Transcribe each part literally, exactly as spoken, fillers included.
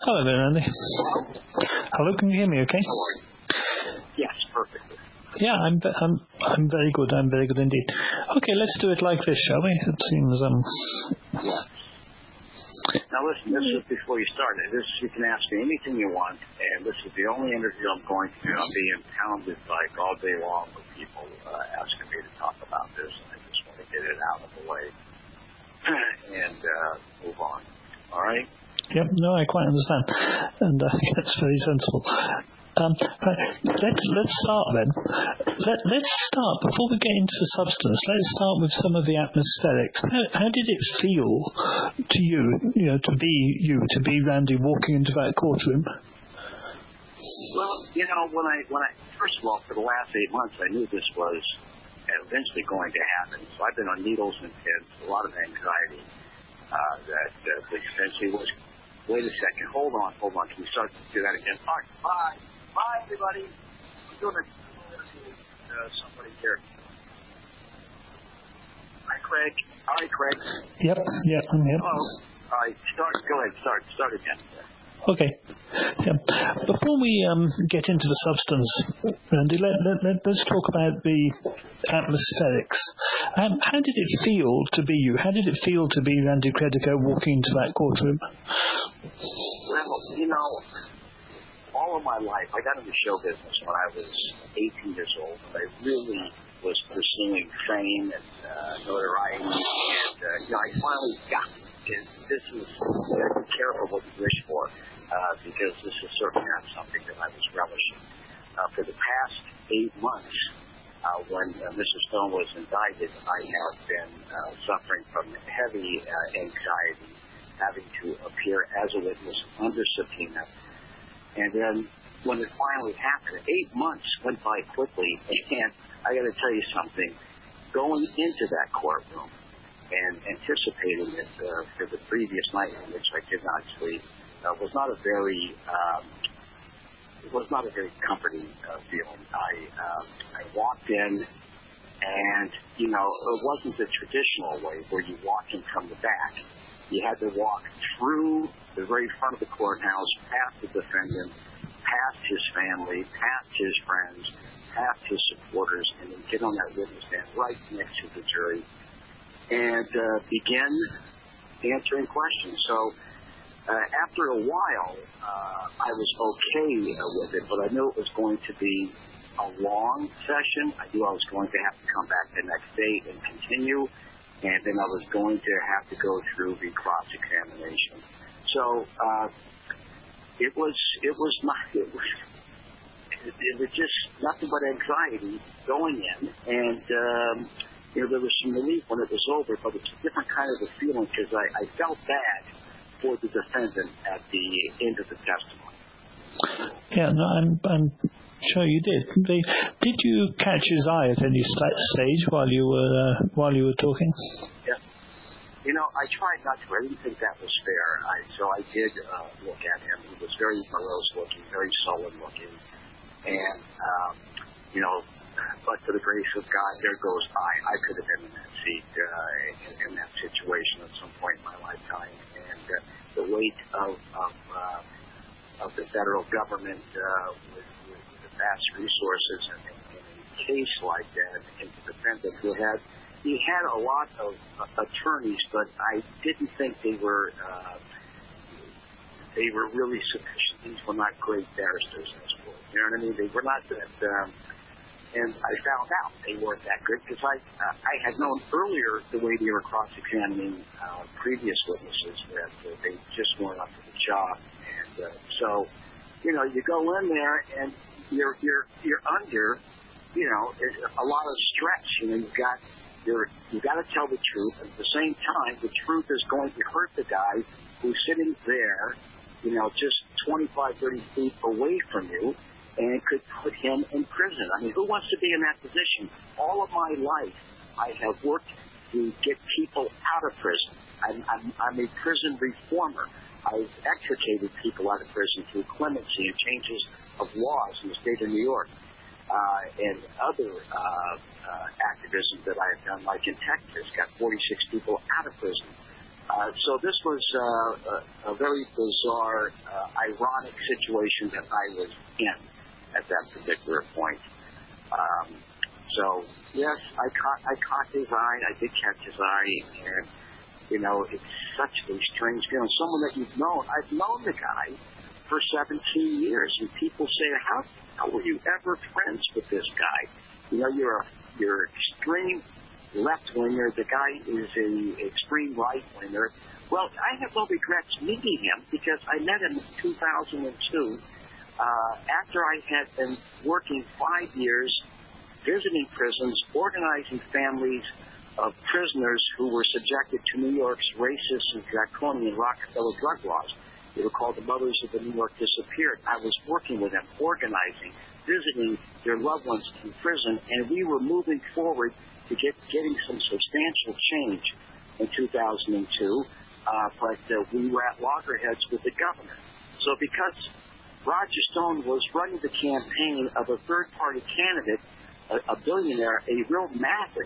Hello there, Andy. Hello? Hello, can you hear me okay? Yes, perfectly. Yeah, I'm, I'm, I'm very good. I'm very good indeed. Okay, let's do it like this, shall we? It seems, um... Yes. Now listen, this is before you start. This, you can ask me anything you want, and this is the only interview I'm going to do. I'm being pounded like all day long with people uh, asking me to talk about this, and I just want to get it out of the way and uh, move on. All right? Yep, no, I quite understand. And uh, that's very sensible. Um, let's, let's start then. Let, let's start, before we get into the substance, let's start with some of the atmospherics. How, how did it feel to you, you know, to be you, to be Randy walking into that courtroom? Well, you know, when I, when I, first of all, for the last eight months, I knew this was eventually going to happen. So I've been on needles and pins, a lot of anxiety uh, that uh, eventually was, wait a second, hold on, hold on, can we start to do that again? All right, bye. Bye, everybody. I'm doing a uh, somebody here. Hi, Craig. Hi, Craig. Yep, yep, I'm here. Hello. All right, start. Go ahead. Start. Start again. Okay. Yeah. Before we um, get into the substance, Randy, let, let, let, let's talk about the atmospherics. Um, how did it feel to be you? How did it feel to be Randy Credico walking into that courtroom? Well, you know, all of my life, I got into show business when I was eighteen years old. I really was pursuing fame and uh, notoriety, and uh, you know, I finally got it. And this is, you know, be careful what you wish for, uh, because this is certainly not something that I was relishing. Uh, for the past eight months, uh, when uh, Mister Stone was indicted, I have been uh, suffering from heavy uh, anxiety, having to appear as a witness under subpoena. And then when it finally happened, eight months went by quickly, and I got to tell you something, going into that courtroom and anticipating it uh, for the previous night, in which I did not sleep, uh, was not a very, um, it was not a very comforting uh, feeling. I, uh, I walked in, and, you know, it wasn't the traditional way where you walk in from the back. You had to walk through the very front of the courthouse, past the defendant, past his family, past his friends, past his supporters, and then get on that witness stand right next to the jury and uh, begin answering questions. So uh, after a while, uh, I was okay uh, with it, but I knew it was going to be a long session. I knew I was going to have to come back the next day and continue. And then I was going to have to go through the cross-examination. So uh, it was it was not it was it, it was just nothing but anxiety going in, and um, you know, there was some relief when it was over, but it's a different kind of a feeling because I, I felt bad for the defendant at the end of the testimony. Yeah, no, I'm I'm sure you did. They, did you catch his eye at any st- stage while you were uh, while you were talking? Yeah. You know, I tried not to. I didn't think that was fair. I, so I did uh, look at him. He was very morose looking, very sullen looking. And, um, you know, but for the grace of God, there goes I. I could have been in that seat, uh, in, in that situation at some point in my lifetime. And uh, the weight of, of, uh, of the federal government uh, with, with the vast resources and in a case like that, and the defendant who had He had a lot of uh, attorneys, but I didn't think they were uh, they were really sufficient. These were not great barristers in this world. You know what I mean? They were not that. Um, and I found out they weren't that good because I uh, I had known earlier the way they were cross-examining uh, previous witnesses that uh, they just weren't up to the job. And uh, so, you know, you go in there and you're you're you're under, you know, a lot of stress. You know, you've got You're, you got to tell the truth. At the same time, the truth is going to hurt the guy who's sitting there, you know, just twenty-five, thirty feet away from you, and it could put him in prison. I mean, who wants to be in that position? All of my life, I have worked to get people out of prison. I'm, I'm, I'm a prison reformer. I've extricated people out of prison through clemency and changes of laws in the state of New York. Uh, and other uh, uh, activism that I have done, like in Texas, got forty-six people out of prison Uh, so this was uh, a, a very bizarre, uh, ironic situation that I was in at that particular point. Um, so, yes, I caught, I caught his eye. I did catch his eye. And, you know, it's such a strange feeling. Someone that you've known. I've known the guy for seventeen years. And people say, how, how were you ever friends with this guy? You know, you're a, you're extreme left-winger. The guy is a extreme right-winger. Well, I have no regrets meeting him because I met him in two thousand two uh, after I had been working five years visiting prisons, organizing families of prisoners who were subjected to New York's racist and draconian Rockefeller drug laws. They were called the Mothers of the New York Disappeared. I was working with them, organizing, visiting their loved ones in prison, and we were moving forward to get getting some substantial change in two thousand two, uh, but uh, we were at loggerheads with the governor. So because Roger Stone was running the campaign of a third-party candidate, a, a billionaire, a real maverick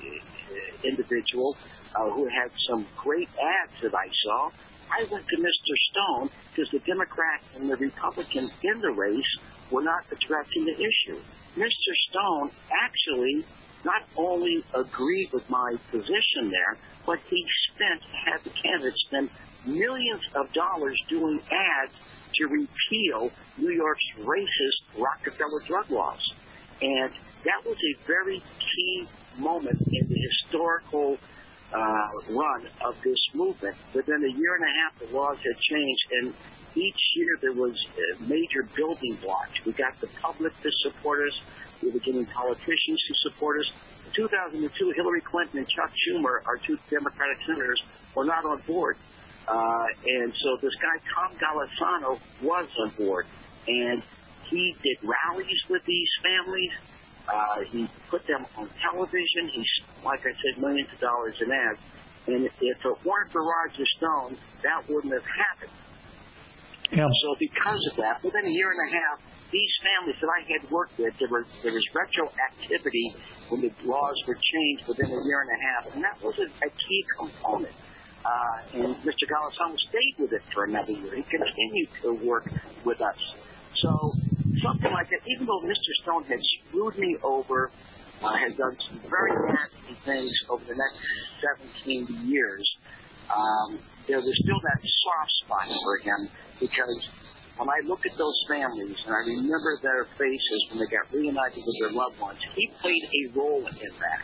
uh, individual uh, who had some great ads that I saw, I went to Mister Stone because the Democrat and the Republican in the race were not addressing the issue. Mister Stone actually not only agreed with my position there, but he spent, had the candidates spend millions of dollars doing ads to repeal New York's racist Rockefeller drug laws. And that was a very key moment in the historical uh, run of this movement. Within a year and a half, the laws had changed, and each year there was uh, major building blocks. We got the public to support us. We were getting politicians to support us. In two thousand two, Hillary Clinton and Chuck Schumer, our two Democratic senators, were not on board. Uh, and so this guy, Tom Golisano, was on board. And he did rallies with these families. Uh, he put them on television. He, like I said, millions of dollars in ads. And if it weren't for Roger Stone, that wouldn't have happened. Yeah. So because of that, within a year and a half, these families that I had worked with, there, were, there was retroactivity when the laws were changed within a year and a half, and that was a, a key component. Uh, and Mister Golisano stayed with it for another year. He continued to work with us. So something like that, even though Mister Stone had screwed me over, uh, had done some very nasty things over the next seventeen years, um, there was still that soft spot for him because when I look at those families and I remember their faces when they got reunited with their loved ones, he played a role in that.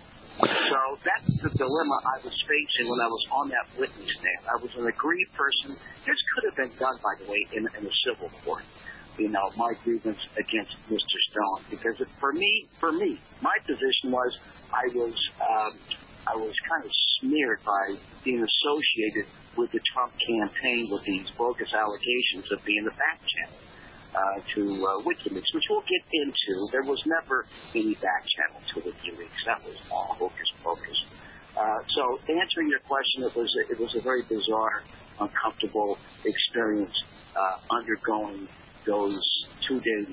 So that's the dilemma I was facing when I was on that witness stand. I was an aggrieved person. This could have been done, by the way, in, in a civil court. You know, my grievance against Mister Stone, because it, for me, for me, my position was I was um, I was kind of smeared by being associated with the Trump campaign with these bogus allegations of being the back channel uh, to uh, WikiLeaks, which we'll get into. There was never any back channel to WikiLeaks. That was all hocus pocus. Uh, so, answering your question, it was a, it was a very bizarre, uncomfortable experience uh, undergoing those two days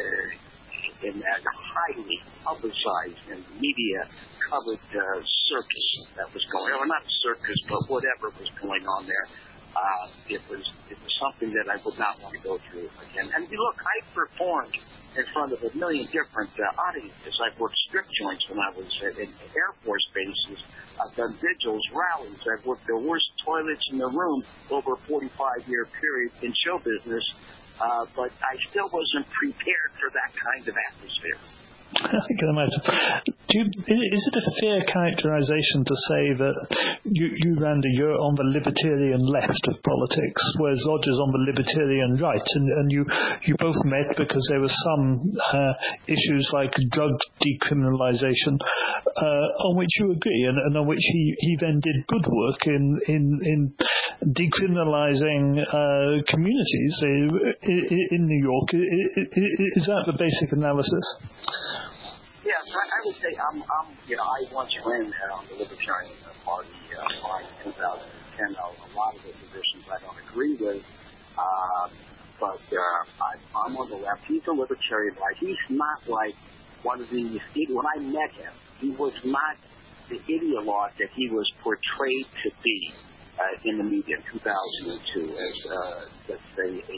uh, in that highly publicized and media-covered uh, circus that was going on. Well, not circus, but whatever was going on there. Uh, it was it was something that I would not want to go through again. And look, I performed in front of a million different uh, audiences. I've worked strip joints when I was uh, in Air Force bases. I've done vigils, rallies. I've worked the worst toilets in the room over a forty-five year period in show business. Uh, but I still wasn't prepared for that kind of atmosphere. I can imagine. Do you, is it a fair characterization to say that you, you, Randy, you're on the libertarian left of politics, whereas Roger's on the libertarian right, and, and you, you both met because there were some uh, issues like drug decriminalization uh, on which you agree, and, and on which he, he then did good work in in, in decriminalizing uh, communities in New York. Is that the basic analysis? Yes, I, I would say I'm, I'm, you know, I once ran uh, on the Libertarian Party uh, in two thousand ten. A lot of the positions I don't agree with, uh, but uh, I, I'm on the left. He's a libertarian, right? He's not like one of these. When I met him, he was not the ideologue that he was portrayed to be. uh, in the media in two thousand two as, uh, let's say, a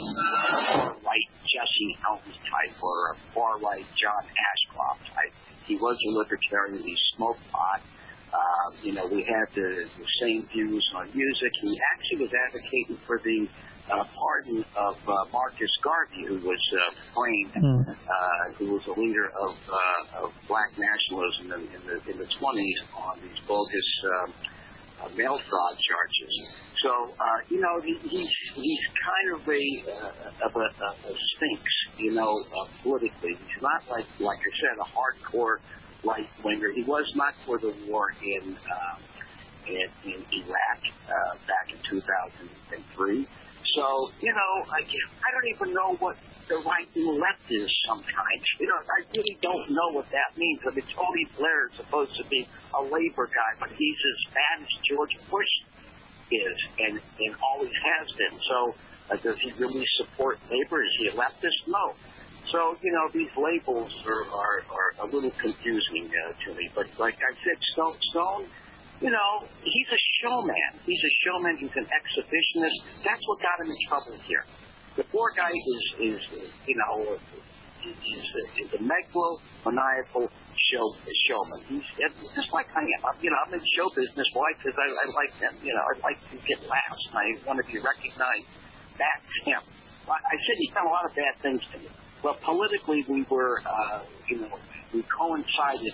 far-right Jesse Helms type or a far-right John Ashcroft type. He was a libertarian. He smoked pot. Uh, you know, we had the, the same views on music. He actually was advocating for the uh, pardon of uh, Marcus Garvey, who was uh, framed, mm. uh, who was a leader of, uh, of black nationalism in, in the in the twenties on these bogus um, uh, mail fraud charges. So, uh, you know, he, he's he's kind of a uh, of a, a, a sphinx, you know, uh, politically. He's not like like I said, a hardcore right winger. He was not for the war in uh, in, in Iraq uh, back in two thousand three. So, you know, I I don't even know what the right and the left is sometimes. You know, I really don't know what that means. I mean, Tony Blair is supposed to be a labor guy, but he's as bad as George Bush is, and, and always has been. So, uh, does he really support labor? Is he a leftist? No. So, you know, these labels are, are, are a little confusing uh, to me. But like I said, Stone, Stone, you know, he's a showman. He's a showman. He's an exhibitionist. That's what got him in trouble here. The poor guy is, is you know, he's a, he's a megalomaniacal show, showman. He's just like I am. You know, I'm in show business. Why? Because I, I like them. You know, I like to get laughs. And I want to be recognized. That's him. I said he's done a lot of bad things to me. But politically, we were, uh, you know, we coincided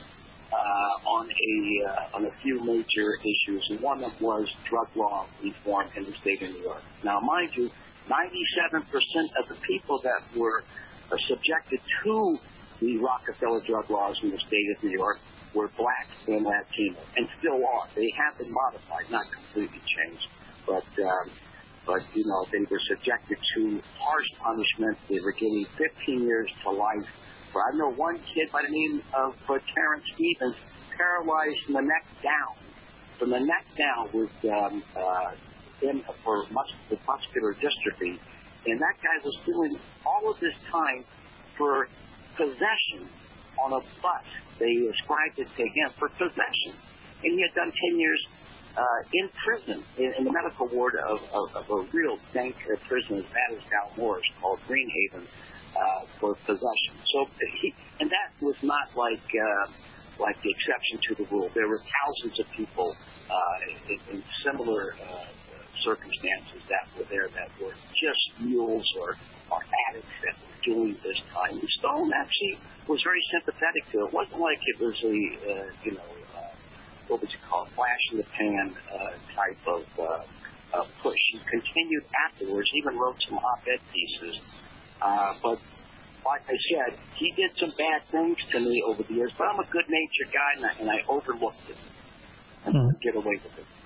uh, on a uh, on a few major issues, and one of them was drug law reform in the state of New York. Now, mind you, ninety-seven percent of the people that were uh, subjected to the Rockefeller drug laws in the state of New York were black and Latino, and still are. They have been modified, not completely changed, but. Um, But, you know, they were subjected to harsh punishment. They were getting fifteen years to life. But I know one kid by the name of uh, Terrence Stevens paralyzed from the neck down. From the neck down with um, uh, in, for mus- muscular dystrophy. And that guy was doing all of this time for possession on a bus. They ascribed it to him for possession. And he had done ten years Uh, in prison, in, in the medical ward of, of, of a real dank uh, prison as bad as Dalmore's, called Greenhaven, uh, for possession. So, he, and that was not like uh, like the exception to the rule. There were thousands of people uh, in, in similar uh, circumstances that were there that were just mules or, or addicts that were doing this time. And Stone actually was very sympathetic to it. It wasn't like it was a, uh, you know, what would you call it, flash in the pan uh, type of uh, uh, push. He continued afterwards, even wrote some op-ed pieces. Uh, but like I said, he did some bad things to me over the years, but I'm a good-natured guy, and I, and I overlooked it and hmm. get away with it.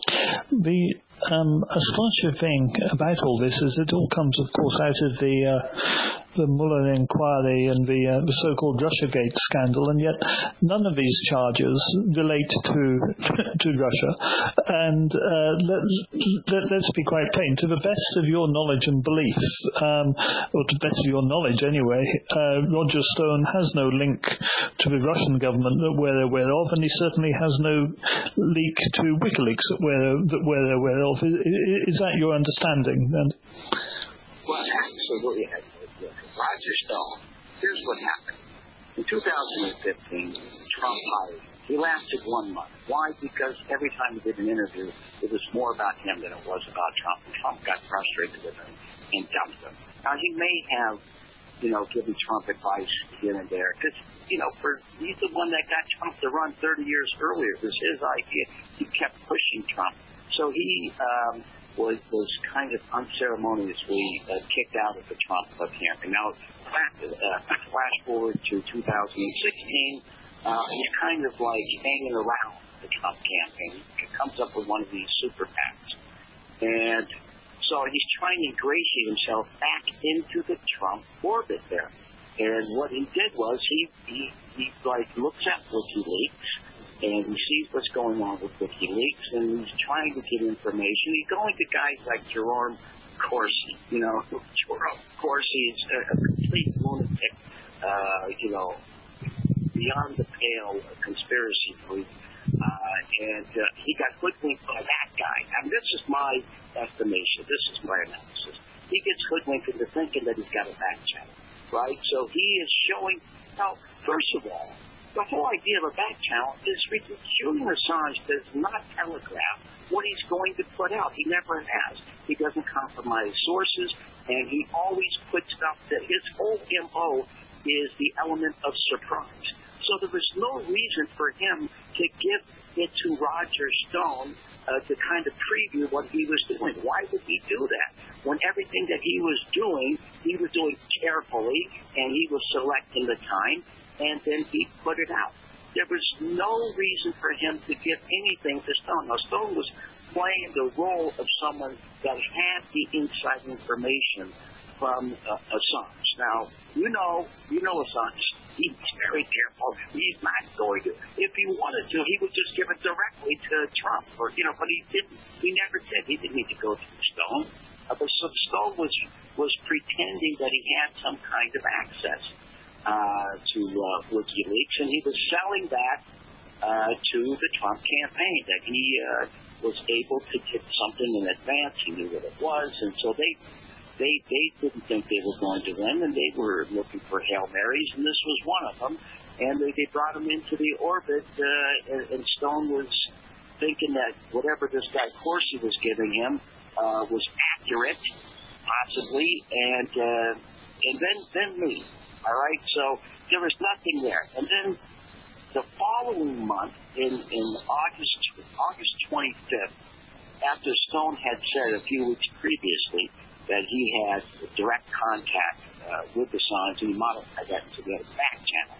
The um, astonishing thing about all this is it all comes, of course, out of the uh, the Mueller inquiry and the, uh, the so-called Russiagate scandal, and yet none of these charges relate to to Russia. And uh, let, let, let's be quite plain. To the best of your knowledge and belief, um, or to the best of your knowledge anyway, uh, Roger Stone has no link to the Russian government that we're aware of, and he certainly has no leak to WikiLeaks that we're, that we're aware of. Is, is that your understanding, then? Well, absolutely. Roger Stone, here's what happened. In two thousand fifteen, Trump hired him. He lasted one month. Why? Because every time he did an interview, it was more about him than it was about Trump. And Trump got frustrated with him and dumped him. Now, he may have, you know, given Trump advice here and there. Because, you know, for, he's the one that got Trump to run thirty years earlier. It was his idea. He kept pushing Trump. So he... Um, Was, was kind of unceremoniously uh, kicked out of the Trump campaign. Now, flash, uh, flash forward to two thousand sixteen, uh, he's kind of like hanging around the Trump campaign. He comes up with one of these super PACs. And so he's trying to ingratiate himself back into the Trump orbit there. And what he did was he, he, he like, looks at WikiLeaks, and he sees what's going on with WikiLeaks, and he's trying to get information. He's going to guys like Jerome Corsi. You know, Jerome Corsi is a, a complete lunatic, uh, you know, beyond the pale conspiracy freak. Uh, and uh, he got hoodwinked by that guy. And this is my estimation. This is my analysis. He gets hoodwinked into thinking that he's got a back channel, right? So he is showing. Now, first of all, the whole idea of a back channel is ridiculous. Julian Assange does not telegraph what he's going to put out. He never has. He doesn't compromise sources, and he always puts stuff that his whole M O is the element of surprise. So there was no reason for him to give it to Roger Stone uh, to kind of preview what he was doing. Why would he do that? When everything that he was doing, he was doing carefully, and he was selecting the time, and then he put it out. There was no reason for him to give anything to Stone. Now, Stone was playing the role of someone that had the inside information from uh, Assange. Now, you know, you know Assange. He's very careful. He's not going to. If he wanted to, he would just give it directly to Trump, or you know. But he didn't. He never did. He didn't need to go through Stone. Uh, but so Stone was was pretending that he had some kind of access uh, to uh, WikiLeaks, and he was selling that uh, to the Trump campaign, that he uh, was able to get something in advance. He knew what it was, and so they. They they didn't think they were going to win, and they were looking for Hail Marys, and this was one of them. And they, they brought him into the orbit, uh, and, and Stone was thinking that whatever this guy Corsi was giving him uh, was accurate, possibly, and uh, and then then me. All right, so there was nothing there. And then the following month, in in August August twenty-fifth, after Stone had said a few weeks previously that he had direct contact uh, with Assange, and he modified that to get a back channel.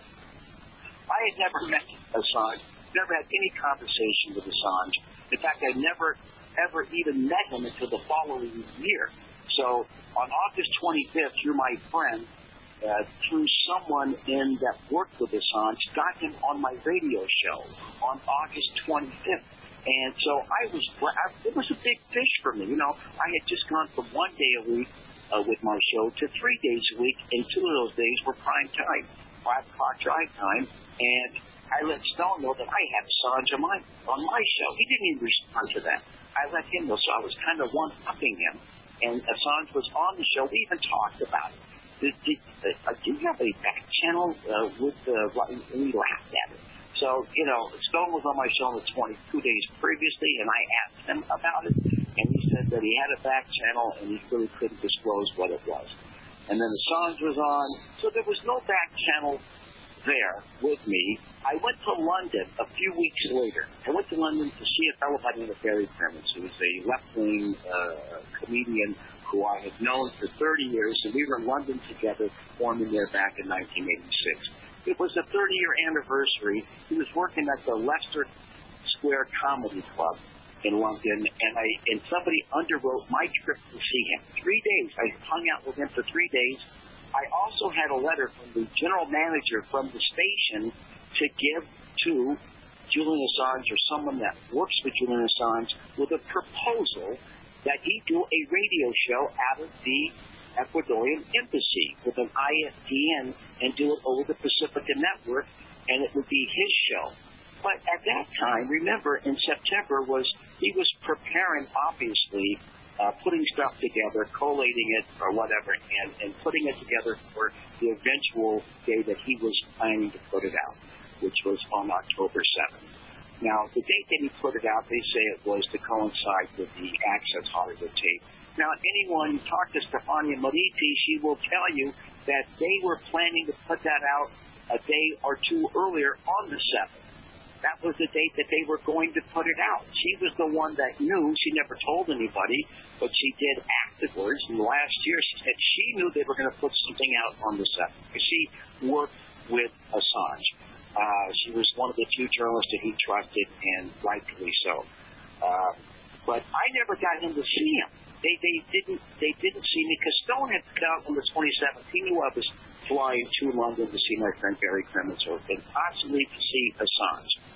I had never met Assange, never had any conversation with Assange. In fact, I never, ever even met him until the following year. So on August twenty-fifth, through my friend, uh, through someone in that worked with Assange, got him on my radio show on August twenty-fifth. And so I was, it was a big fish for me. You know, I had just gone from one day a week uh, with my show to three days a week, and two of those days were prime time, five o'clock drive time. And I let Stone know that I had Assange on my, on my show. He didn't even respond to that. I let him know, so I was kind of one-upping him. And Assange was on the show. We even talked about it. Did, did, uh, do you have a back channel uh, with the, uh, and we laughed at it. So, you know, Stone was on my show the twenty-two days previously, and I asked him about it, and he said that he had a back channel, and he really couldn't disclose what it was. And then Assange was on, so there was no back channel there with me. I went to London a few weeks later. I went to London to see a fellow by the name of Barry Crimmins, who was a left-wing uh, comedian who I had known for thirty years, and we were in London together, performing there back in nineteen eighty-six. It was the thirty-year anniversary. He was working at the Leicester Square Comedy Club in London, and I and somebody underwrote my trip to see him. Three days. I hung out with him for three days. I also had a letter from the general manager from the station to give to Julian Assange, or someone that works with Julian Assange, with a proposal that he do a radio show out of the Ecuadorian embassy with an I S D N and do it over the Pacifica Network, and it would be his show. But at that time, remember, in September, was he was preparing, obviously, uh, putting stuff together, collating it or whatever, and, and putting it together for the eventual day that he was planning to put it out, which was on October seventh. Now, the date that he put it out, they say it was to coincide with the Access Hollywood tape. Now, anyone talk to Stefania Mariti, she will tell you that they were planning to put that out a day or two earlier on the seventh. That was the date that they were going to put it out. She was the one that knew. She never told anybody, but she did afterwards. And last year, she said she knew they were going to put something out on the seventh because she worked with Assange. Uh, she was one of the few journalists that he trusted, and rightfully so. Uh, but I never got him to see him. They they didn't they didn't see me because Stone had put out on the twenty-seventh. He knew I was flying to London to see my friend Barry Crimmins, and possibly to see Assange.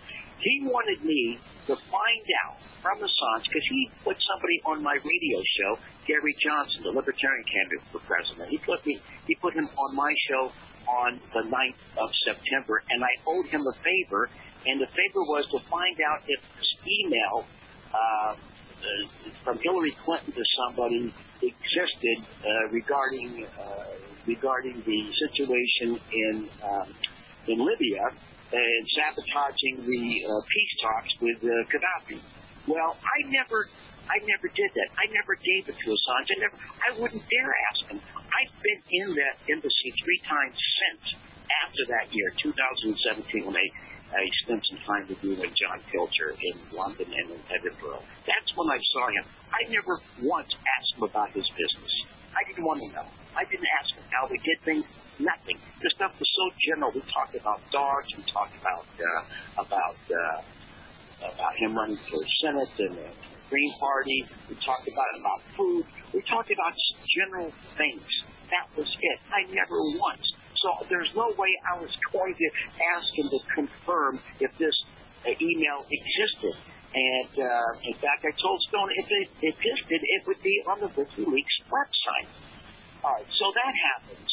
He wanted me to find out from Assange, because he put somebody on my radio show, Gary Johnson, the Libertarian candidate for president. He put me, he put him on my show on the ninth of September, and I owed him a favor, and the favor was to find out if this email uh, from Hillary Clinton to somebody existed uh, regarding uh, regarding the situation in um, in Libya and sabotaging the uh, peace talks with uh, Gaddafi. Well, I never, I never did that. I never gave it to Assange. I never, I wouldn't dare ask him. I've been in that embassy three times since after that year, two thousand seventeen, when I, I spent some time with you and John Pilcher in London and in Edinburgh. That's when I saw him. I never once asked him about his business. I didn't want to know. I didn't ask him how they did things. Nothing. This stuff was so general. We talked about dogs. We talked about uh, about uh, about him running for Senate and the Green Party. We talked about about food. We talked about general things. That was it. I never once. So there's no way I was going to ask him to confirm if this uh, email existed. And uh, in fact, I told Stone if it existed, it would be on the WikiLeaks website. All right. So that happens.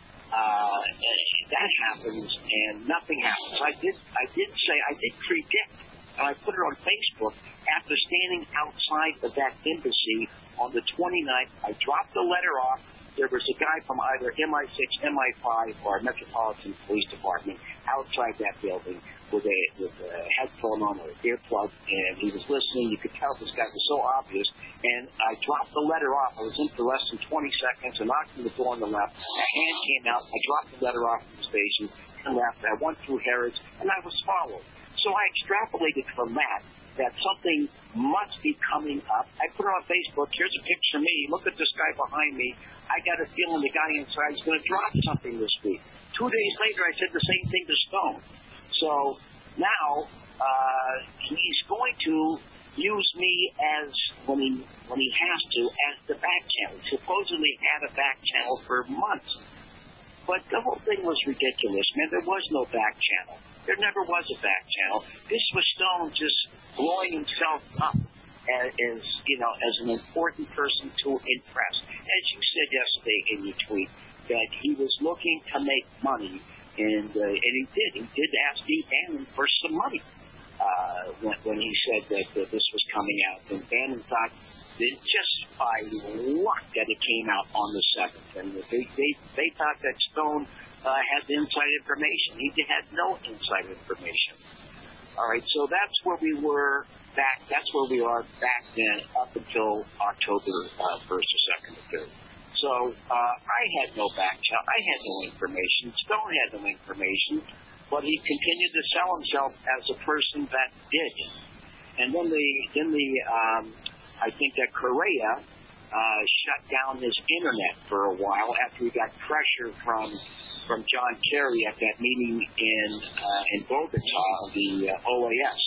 Uh, that happens, and nothing happens. I did, I did say, I did predict, and I put it on Facebook, after standing outside of that embassy on the twenty-ninth, I dropped the letter off. There was a guy from either M I six, M I five, or Metropolitan Police Department outside that building with a with a headphone on or an earplug, and he was listening. You could tell this guy was so obvious. And I dropped the letter off. I was in for less than twenty seconds. I knocked on the door on the left. A hand came out. I dropped the letter off at the station and left. I went through Harrods, and I was followed. So I extrapolated from that that something must be coming up. I put it on Facebook. Here's a picture of me. Look at this guy behind me. I got a feeling the guy inside is going to drop something this week. Two days later, I said the same thing to Stone. So now uh, he's going to use me as, when he when he has to, as the back channel. He supposedly had a back channel for months. But the whole thing was ridiculous, man. There was no back channel. There never was a back channel. This was Stone just blowing himself up as, as you know, as an important person to impress. As you said yesterday in your tweet, that he was looking to make money, and uh, and he did. He did ask Steve Bannon for some money uh, when, when he said that uh, this was coming out. And Bannon thought that just by luck that it came out on the seventh, and they they they thought that Stone uh, had the inside information. He had no inside information. All right, so that's where we were back. That's where we are back then, up until October uh, first or second or third. So uh, I had no back channel. I had no information. Stone had no information, but he continued to sell himself as a person that did. And then the then the um, I think that Correa uh, shut down his internet for a while after he got pressure from. from John Kerry at that meeting in uh, in Bogota, the uh, O A S.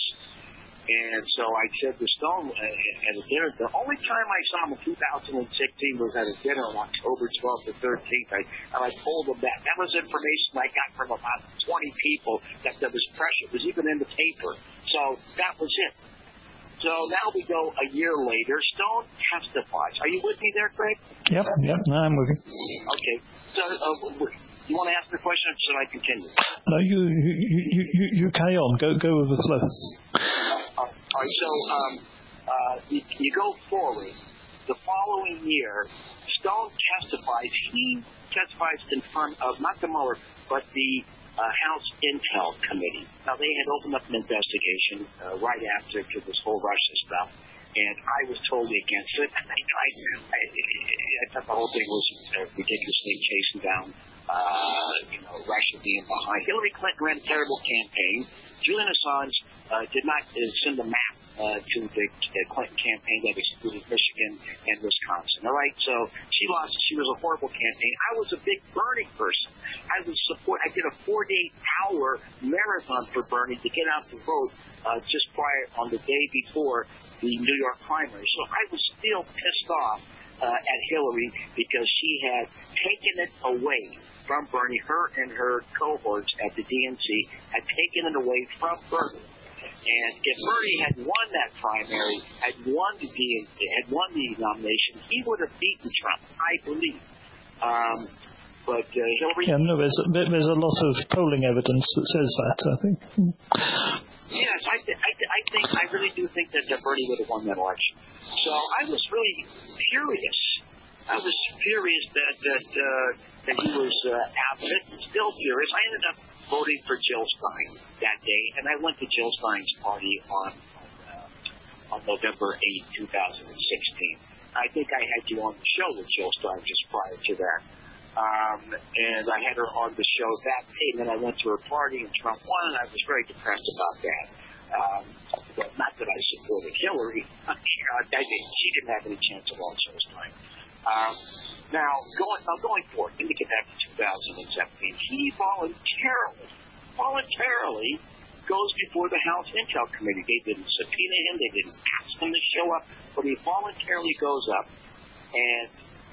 And so I said to Stone uh, at a dinner, the only time I saw him in two thousand sixteen was at a dinner on October twelfth or thirteenth. I, and I told him that. That was information I got from about twenty people that there was pressure. It was even in the paper. So that was it. So now we go a year later. Stone testifies. Are you with me there, Craig? Yep, yep. No, I'm with you. Okay. So uh, you want to ask the question, or should I continue? No, you you you you, you carry on. Go go with the flow. Uh, all right. So um, uh, you, you go forward. The following year, Stone testifies. He testifies in front of not the Mueller, but the uh, House Intel Committee. Now they had opened up an investigation uh, right after to this whole Russia stuff. And I was totally against it. I, I, I, I thought the whole thing was a ridiculous thing, chasing down, uh, you know, Russia being behind. Hillary Clinton ran a terrible campaign. Julian Assange uh, did not uh, send a map uh, to the uh, Clinton campaign that excluded Michigan and Wisconsin. All right, so she lost. She was a horrible campaign. I was a big Bernie person. I was support. I did a forty-eight hour marathon for Bernie to get out the vote uh, just prior on the day before the New York primary. So I was still pissed off uh, at Hillary because she had taken it away from Bernie. Her and her cohorts at the D N C had taken it away from Bernie. And if Bernie had won that primary, had won the had won the nomination, he would have beaten Trump, I believe. Um, but uh, Hillary. Yeah, no, there's there's a lot of polling evidence that says that, I think. Yes, I, th- I, th- I think I really do think that Bernie would have won that election. So I was really furious. I was furious that that uh, that he was uh, absent. Still furious. I ended up voting for Jill Stein that day, and I went to Jill Stein's party on uh, on November eighth, twenty sixteen. I think I had you on the show with Jill Stein just prior to that. Um, and I had her on the show that day, and then I went to her party, and Trump won, and I was very depressed about that. Um, but not that I supported Hillary. I think she didn't have any chance at all, Jill Stein. Um, now, going, now going forward, let me get back to two thousand seventeen. He voluntarily, voluntarily goes before the House Intel Committee. They didn't subpoena him. They didn't ask him to show up. But he voluntarily goes up, and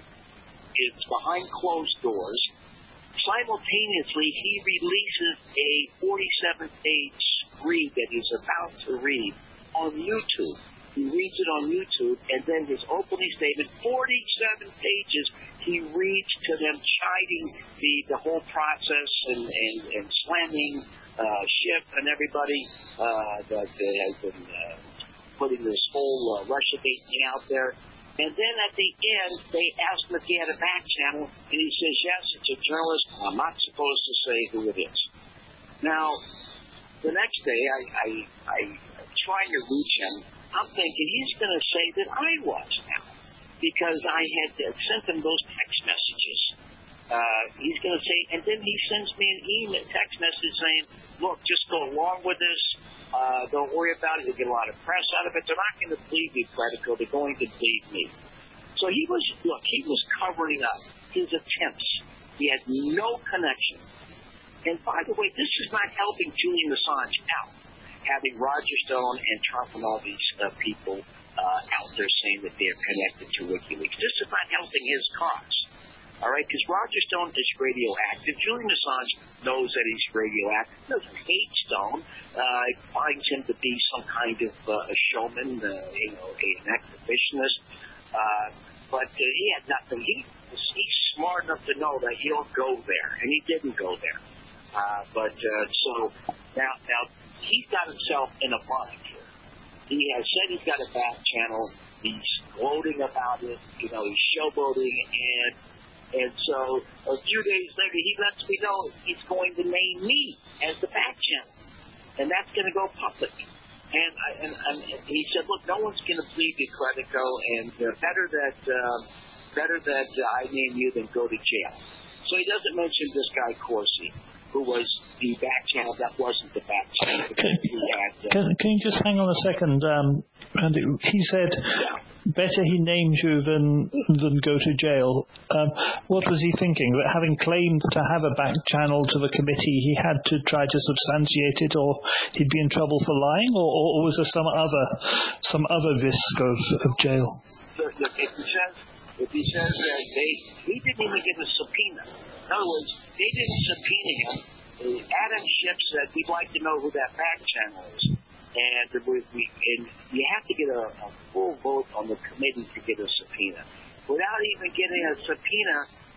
it's behind closed doors. Simultaneously, he releases a forty-seven page read that he's about to read on YouTube. He reads it on YouTube, and then his opening statement, forty-seven pages, he reads to them, chiding the, the whole process and, and, and slamming uh, Schiff and everybody uh, that uh, has been uh, putting this whole uh, Russiagate thing out there. And then at the end, they asked him if he had a back channel, and he says, yes, it's a journalist. I'm not supposed to say who it is. Now, the next day, I, I, I tried to reach him. I'm thinking he's going to say that I was now, because I had sent him those text messages. Uh, he's going to say, and then he sends me an email, text message saying, look, just go along with this. Uh, don't worry about it. You'll get a lot of press out of it. They're not going to plead you, Credico. They're going to plead me. So he was, look, he was covering up his attempts. He had no connection. And by the way, this is not helping Julian Assange out, having Roger Stone and Trump and all these uh, people uh, out there saying that they're connected to WikiLeaks. This is not helping his cause. All right, because Roger Stone is radioactive. Julian Assange knows that he's radioactive. He doesn't hate Stone. Uh, he finds him to be some kind of uh, a showman, uh, you know, an exhibitionist. Uh, but uh, he had nothing. He was, he's smart enough to know that he'll go there, and he didn't go there. Uh, but uh, so now, now he's got himself in a bind here. He has said he's got a back channel. He's gloating about it. You know, he's showboating, and and so a few days later, he lets me know he's going to name me as the back channel, and that's going to go public. And, I, and, and he said, look, no one's going to plead you, Credico, and uh, better that uh, better that uh, I name you than go to jail. So he doesn't mention this guy Corsi, who was the back channel that wasn't the back channel. Can, had, uh, can, can you just hang on a second? Um, Andy, he said, yeah. Better he names you than than go to jail. Um, what was he thinking? That having claimed to have a back channel to the committee, he had to try to substantiate it, or he'd be in trouble for lying, or, or was there some other some other risk of, of jail? Look, look, if he says if he says that they he didn't even get a subpoena. In other words, they didn't subpoena him. Adam Schiff said, we'd like to know who that back channel is. And, we, we, and you have to get a, a full vote on the committee to get a subpoena. Without even getting a subpoena,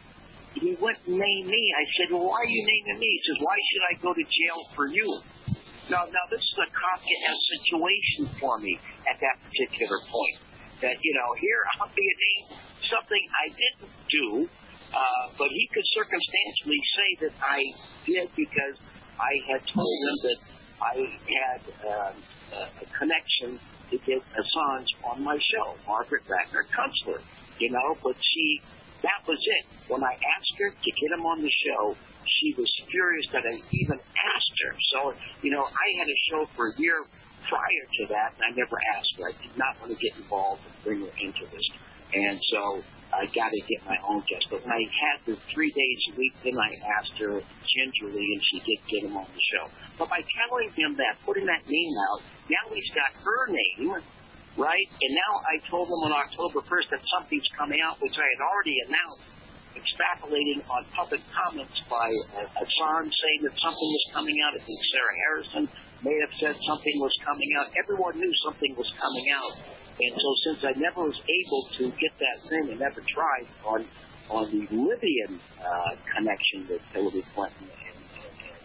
he went and named me. I said, well, why are you naming me? He says, why should I go to jail for you? Now, now this is a Kafka-esque situation for me at that particular point. That, you know, here I'm being named something I didn't do. Uh, but he could circumstantially say that I did because I had told him that I had uh, a connection to get Assange on my show, Margaret Ratner Kunstler, you know, but she, that was it. When I asked her to get him on the show, she was furious that I even asked her. So, you know, I had a show for a year prior to that, and I never asked her. I did not want to get involved and bring her into this. And so I got to get my own guest. But when I had the three days a week, then I asked her gingerly, and she did get him on the show. But by telling him that, putting that name out, now he's got her name, right? And now I told him on October first that something's coming out, which I had already announced extrapolating on public comments by Assange saying that something was coming out. I think Sarah Harrison may have said something was coming out. Everyone knew something was coming out. And so since I never was able to get that thing and never tried on on the Libyan uh, connection with Hillary Clinton and, and, and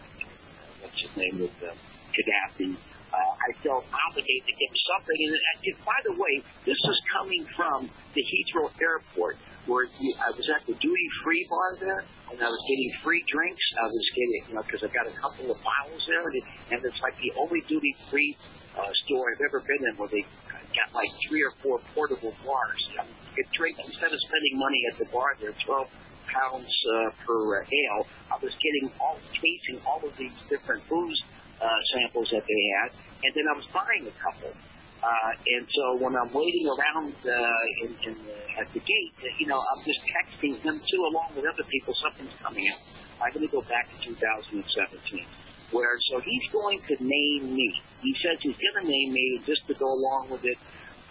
uh, what's his name with uh, Gaddafi, uh, I felt obligated to give something. And, and by the way, this is coming from the Heathrow Airport, where you, I was at the duty-free bar there, and I was getting free drinks. I was getting, you know, because I got a couple of bottles there, and, it, and it's like the only duty-free uh, store I've ever been in where they got like three or four portable bars. I mean, you could drink, instead of spending money at the bar there, twelve pounds uh, per uh, ale, I was getting all, tasting all of these different booze uh, samples that they had, and then I was buying a couple. Uh, and so when I'm waiting around uh, in, in the, at the gate, uh, you know, I'm just texting him too, along with other people, something's coming out. I'm going to go back to two thousand seventeen, where so he's going to name me. He says he's going to name me just to go along with it,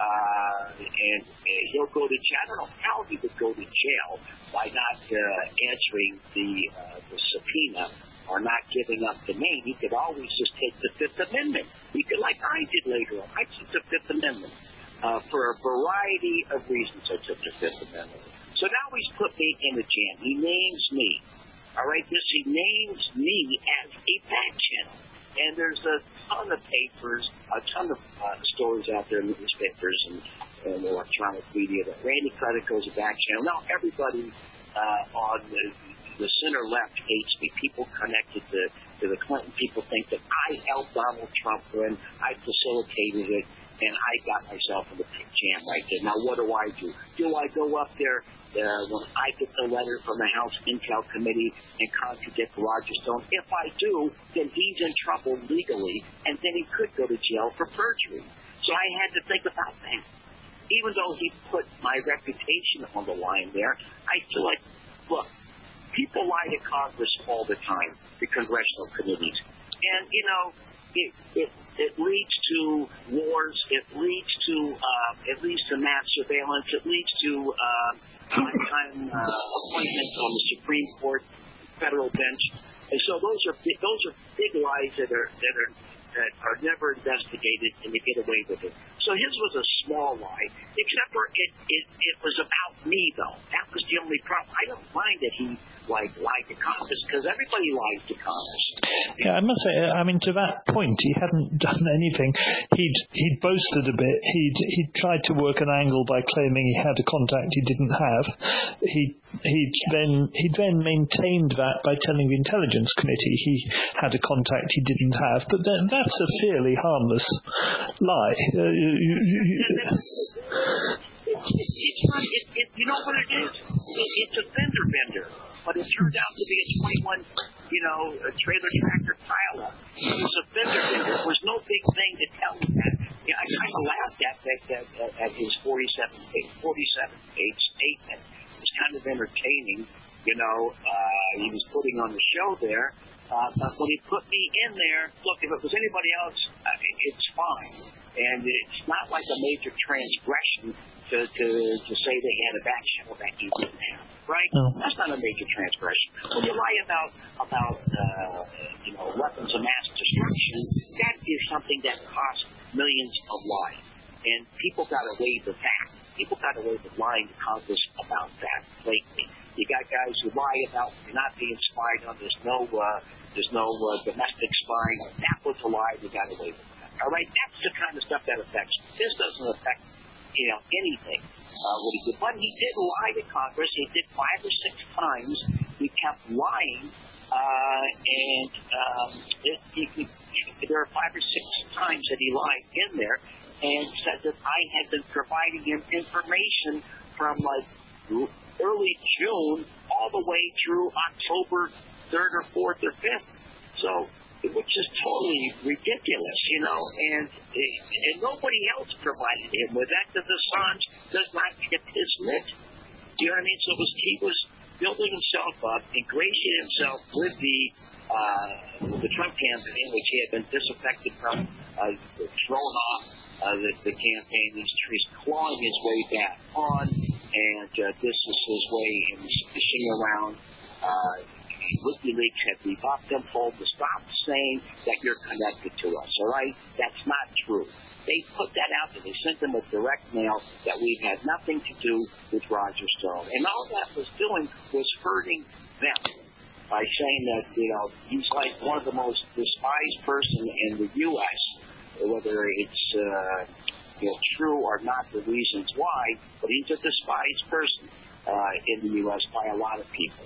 uh, and, and he'll go to jail. I don't know how he would go to jail by not uh, answering the uh, the subpoena or not giving up the name. He could always just take the Fifth Amendment. He could, like I did later on. I took the Fifth Amendment. Uh, for a variety of reasons, I took the Fifth Amendment. So now he's put me in a jam. He names me. All right, this he names me as a back channel. And there's a ton of papers, a ton of uh, stories out there in the newspapers and, and electronic media that Randy Credico is a back channel. Now, everybody uh, on the, the center-left hates me. People connected to, to the Clinton people think that I helped Donald Trump when I facilitated it, and I got myself in the big jam right there. Now, what do I do? Do I go up there uh, when I get the letter from the House Intel Committee and contradict Roger Stone? If I do, then he's in trouble legally, and then he could go to jail for perjury. So I had to think about that. Even though he put my reputation on the line there, I feel like, look, people lie to Congress all the time, the congressional committees. And, you know, it it, it leads to wars. It leads to, uh, it leads to mass surveillance. It leads to uh, lifetime uh, appointments on the Supreme Court, federal bench. And so those are big, those are big lies that are that are that are never investigated, and they get away with it. So his was a small lie, except for it, it, it was about me, though. That was the only problem. I don't mind that he, like, lied to Congress, because everybody lies to Congress. Yeah, I must say, I mean, to that point, he hadn't done anything. He'd he'd boasted a bit. He'd he'd tried to work an angle by claiming he had a contact he didn't have. He he'd yeah. then he then maintained that by telling the Intelligence Committee he had a contact he didn't have. But then that's a fairly harmless lie. Uh, you, you, you, It, it, it's not, it, it, you know what it is? It, it's a fender bender, but it turned out to be a twenty-one, you know, a trailer tractor pileup. It was a fender bender. There was no big thing to tell him that. Yeah, I kind of laughed at that at, at, at his forty-seven page statement. It was kind of entertaining, you know. Uh, he was putting on the show there. Uh, but when he put me in there, look, if it was anybody else, uh, it, it's fine. And it's not like a major transgression to, to, to say they had a back channel that he didn't have, right? No. That's not a major transgression. When you lie about, about uh, you know, weapons of mass destruction, that is something that costs millions of lives. And people got away with that. People got away with lying to Congress about that lately. You got guys who lie about not being spied on. There's no, uh, there's no uh, domestic spying. That was a lie. They got away with that. All right, that's the kind of stuff that affects. This doesn't affect, you know, anything. Uh, what he did, but he did lie to Congress. He did five or six times. He kept lying, uh, and um, it, he, he, there are five or six times that he lied in there, and said that I had been providing him information from like early June all the way through October third or fourth or fifth. So, which is totally ridiculous, you know, and and nobody else provided him with that, because Assange does not get his lit. You know what I mean? So it was, he was building himself up, ingratiating himself with the uh, the Trump campaign, which he had been disaffected from, uh, thrown off uh, the, the campaign. He's, he's clawing his way back on, and uh, this is his way in fishing around. Uh, WikiLeaks had rebuffed them, told to stop saying that you're connected to us, all right? That's not true. They put that out there. They sent them a direct mail that we had nothing to do with Roger Stone. And all that was doing was hurting them by saying that, you know, he's like one of the most despised person in the U S, whether it's, uh, you know, true or not, the reasons why, but he's a despised person uh, in the U S by a lot of people.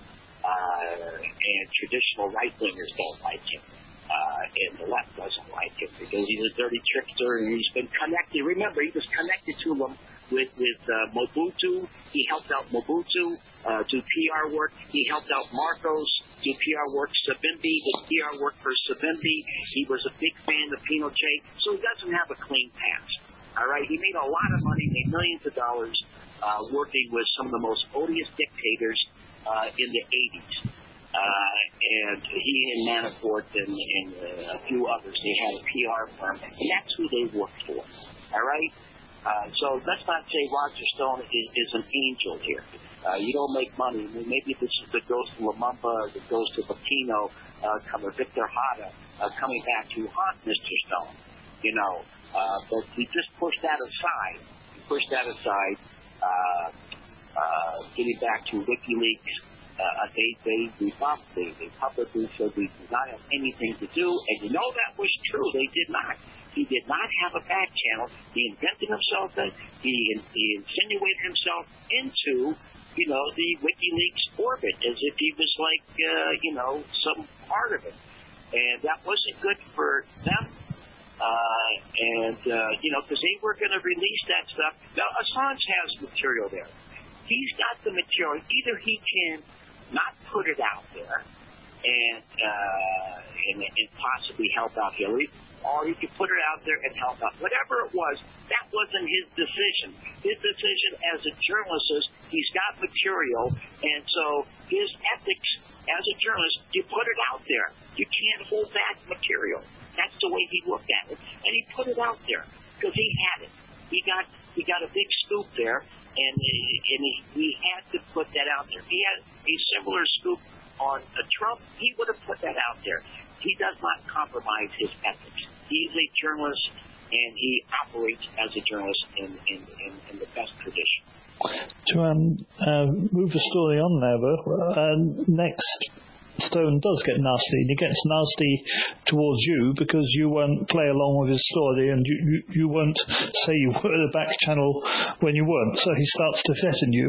Uh, and traditional right-wingers don't like him. Uh, and the left doesn't like him because he's a dirty trickster and he's been connected. Remember, he was connected to them with, with uh, Mobutu. He helped out Mobutu uh, do P R work. He helped out Marcos do P R work. Savimbi did P R work for Savimbi. He was a big fan of Pinochet, so he doesn't have a clean past. All right, he made a lot of money, made millions of dollars uh, working with some of the most odious dictators uh, in the eighties. Uh, and he and Manafort and, and uh, a few others, they had a P R firm, and that's who they worked for. All right? Uh, so let's not say Roger Stone is, is an angel here. Uh, you don't make money. I mean, maybe this is the ghost of Lumumba, the ghost of Aquino, uh, coming, Victor Hara, uh, coming back to haunt Mister Stone. You know, uh, but we just push that aside. We push that aside. Uh, uh, getting back to WikiLeaks. Uh, they they rebuffed, they, they publicly said we did not have anything to do, and you know that was true. They did not. He did not have a back channel. He invented himself, in, he, he insinuated himself into, you know, the WikiLeaks orbit as if he was like, uh, you know, some part of it. And that wasn't good for them. Uh, and, uh, you know, because they were going to release that stuff. Now, Assange has material there. He's got the material. Either he can not put it out there and, uh, and and possibly help out Hillary, or he could put it out there and help out. Whatever it was, that wasn't his decision. His decision as a journalist is he's got material, and so his ethics as a journalist, you put it out there. You can't hold back material. That's the way he looked at it, and he put it out there because he had it. He got he got a big scoop there. And, and he, he had to put that out there. If he had a similar scoop on uh, Trump, he would have put that out there. He does not compromise his ethics. He's a journalist, and he operates as a journalist in, in, in, in the best tradition. To um, uh, move the story on there, though, uh, next Stone does get nasty, and he gets nasty towards you because you won't play along with his story, and you, you, you won't say you were the back channel when you weren't, so he starts to threaten you.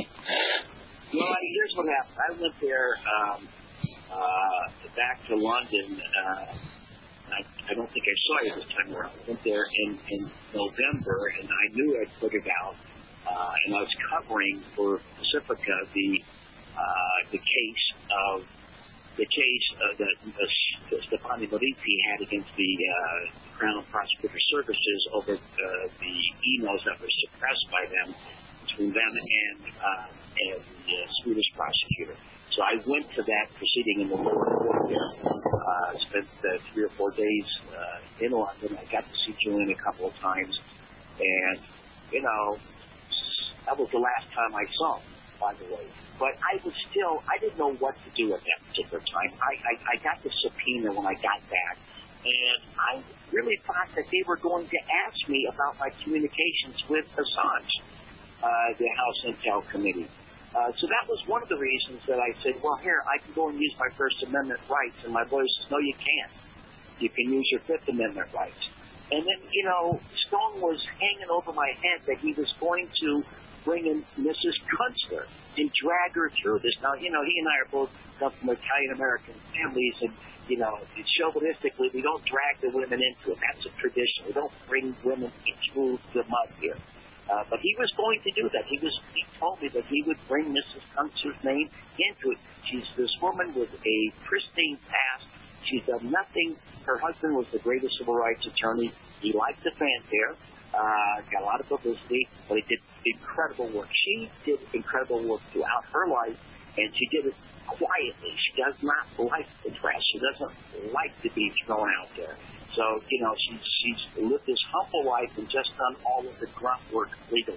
Well, here's what happened. I went there um, uh, back to London. Uh, I, I don't think I saw you this time around. I went there in, in November, and I knew I'd put it out, uh, and I was covering for Pacifica the, uh, the case of the case uh, that uh, Stefani Moriti had against the uh, Crown Prosecutor Services over uh, the emails that were suppressed by them, between them and, uh, and the uh, Swedish prosecutor. So I went to that proceeding in the lower court there. Uh, spent uh, three or four days uh, in London. I got to see Julian a couple of times. And, you know, that was the last time I saw him, by the way. But I was still, I didn't know what to do at that particular time. I, I, I got the subpoena when I got back, and I really thought that they were going to ask me about my communications with Assange, uh, the House Intel Committee. Uh, so that was one of the reasons that I said, well, here, I can go and use my First Amendment rights. And my lawyer says, no, you can't. You can use your Fifth Amendment rights. And then, you know, Stone was hanging over my head that he was going to bring in Missus Kunstler and drag her through this. Now, you know, he and I are both come from Italian-American families, and, you know, chauvinistically, we don't drag the women into it. That's a tradition. We don't bring women through the mud here. Uh, but he was going to do that. He was. He told me that he would bring Missus Kunstler's name into it. She's this woman with a pristine past. She's done nothing. Her husband was the greatest civil rights attorney. He liked the fanfare. Uh, got a lot of publicity, but he did incredible work. She did incredible work throughout her life, and she did it quietly. She does not like the press. She doesn't like to be thrown out there. So, you know, she's, she's lived this humble life and just done all of the grunt work legally.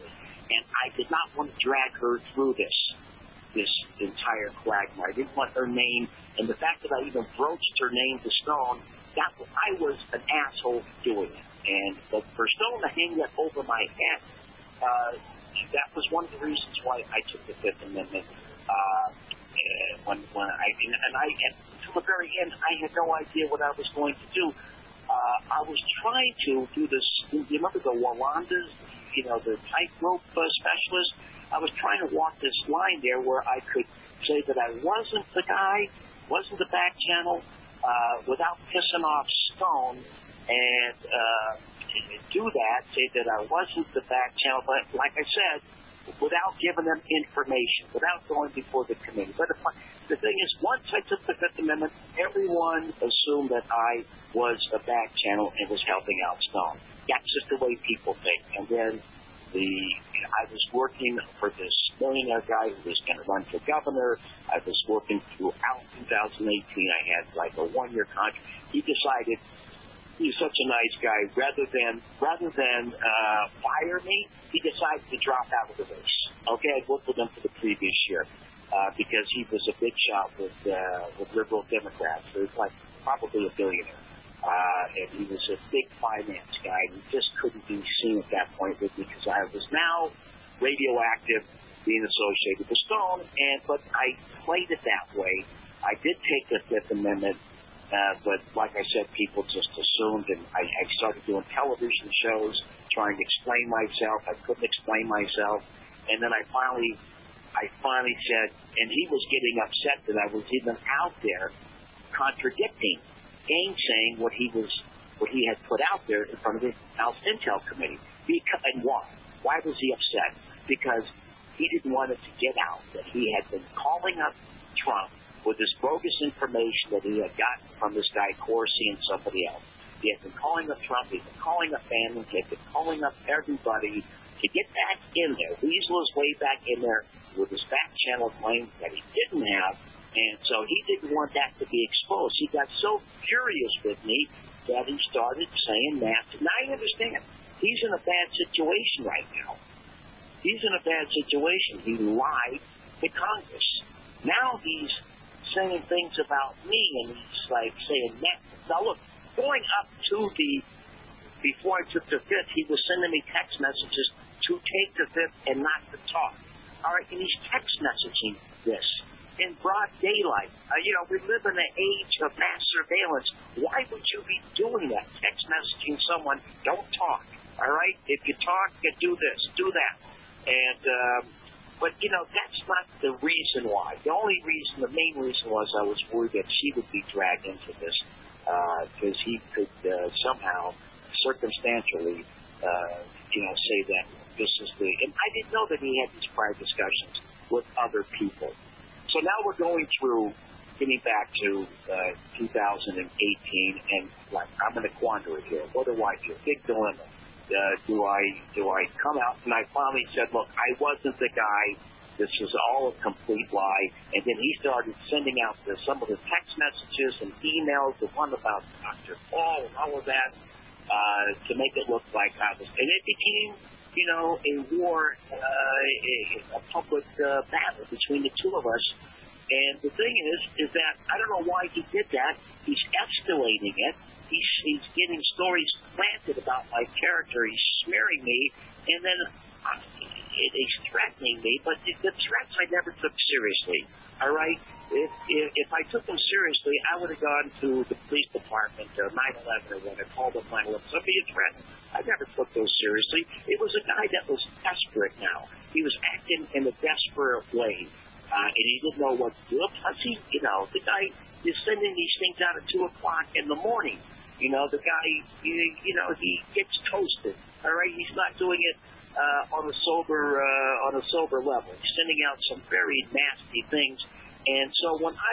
And I did not want to drag her through this, this entire quagmire. I didn't want her name, and the fact that I even broached her name to Stone, that I was an asshole doing it. And but for Stone to hang that over my head, uh, that was one of the reasons why I took the Fifth Amendment. Uh, when when I and, and I and to the very end, I had no idea what I was going to do. Uh, I was trying to do this. You remember the Walandas, you know, the tightrope uh, specialist? I was trying to walk this line there where I could say that I wasn't the guy, wasn't the back channel, uh, without pissing off Stone, and uh, do that, say that I wasn't the back channel, but like I said, without giving them information, without going before the committee. But the, the thing is, once I took the Fifth Amendment, everyone assumed that I was a back channel and was helping out Stone. That's just the way people think. And then the I was working for this millionaire guy who was going to run for governor. I was working throughout two thousand eighteen. I had like a one-year contract. He decided, he's such a nice guy, rather than rather than uh, fire me, he decided to drop out of the race. Okay, I worked with him for the previous year uh, because he was a big shot with uh, with liberal Democrats. So he was like probably a billionaire. Uh, and he was a big finance guy, and he just couldn't be seen at that point with me because I was now radioactive, being associated with Stone, and but I played it that way. I did take the Fifth Amendment, uh, but like I said, people just assumed, and I, I started doing television shows, trying to explain myself. I couldn't explain myself, and then I finally, I finally said, and he was getting upset that I was even out there contradicting, gainsaying what he was, what he had put out there in front of the House Intel Committee. Because, and why? Why was he upset? Because he didn't want it to get out that he had been calling up Trump with this bogus information that he had gotten from this guy Corsi and somebody else. He had been calling up Trump. He had been calling up Bannon. He had been calling up everybody to get back in there. Weasel his way back in there with his back channel claim that he didn't have. And so he didn't want that to be exposed. He got so furious with me that he started saying that. Now I understand. He's in a bad situation right now. He's in a bad situation. He lied to Congress. Now he's saying things about me, and he's like saying that. Now look, going up to the, before I took the Fifth, he was sending me text messages to take the Fifth and not to talk. All right, and he's text messaging this in broad daylight. Uh, you know, we live in an age of mass surveillance. Why would you be doing that? Text messaging someone, don't talk. All right? If you talk, you do this, do that. And, um, but, you know, that's not the reason why. The only reason, the main reason was I was worried that she would be dragged into this because uh, he could uh, somehow, circumstantially, uh, you know, say that this is the, and I didn't know that he had these prior discussions with other people. So now we're going through, getting back to uh, two thousand eighteen, and like, I'm in a quandary here. What do I do? Big dilemma. Uh, do I do I come out? And I finally said, look, I wasn't the guy. This was all a complete lie. And then he started sending out the, some of the text messages and emails, the one about Doctor Paul and all of that, uh, to make it look like I was. And it became, you know, a war, uh, a, a public uh, battle between the two of us. And the thing is, is that I don't know why he did that. He's escalating it. He's, he's getting stories planted about my character. He's smearing me, and then uh, he's threatening me. But the, the threats I never took seriously. All right? If, if, if I took them seriously, I would have gone to the police department or nine eleven or when I called up nine eleven. So be a threat. I never took those seriously. It was a guy that was desperate now. He was acting in a desperate way. Uh, and he didn't know what to do. Plus, he, you know, the guy is sending these things out at two o'clock in the morning. You know, the guy, you, you know, he gets toasted. All right, he's not doing it uh, on a sober, uh, on a sober level. He's sending out some very nasty things. And so when I,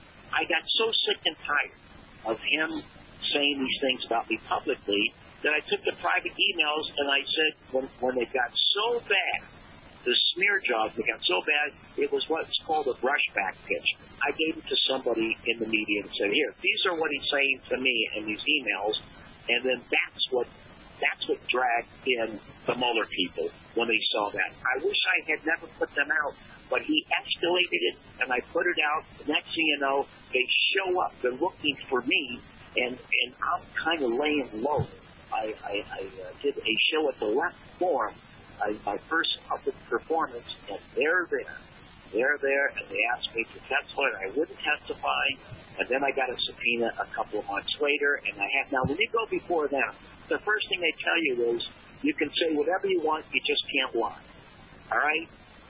I got so sick and tired of him saying these things about me publicly that I took the private emails and I said, when when they got so bad, the smear jobs, they got so bad, it was what's called a brushback pitch. I gave it to somebody in the media and said, here, these are what he's saying to me in these emails, and then that's what that's that's what dragged in the Mueller people when they saw that. I wish I had never put them out, but he escalated it, and I put it out. The next thing you know, they show up. They're looking for me, and, and I'm kind of laying low. I, I, I uh, did a show at the Left Forum, I, my first public performance, and they're there. They're there, and they asked me to testify, and I wouldn't testify. And then I got a subpoena a couple of months later, and I have now. When you go before them, the first thing they tell you is you can say whatever you want, you just can't lie. All right?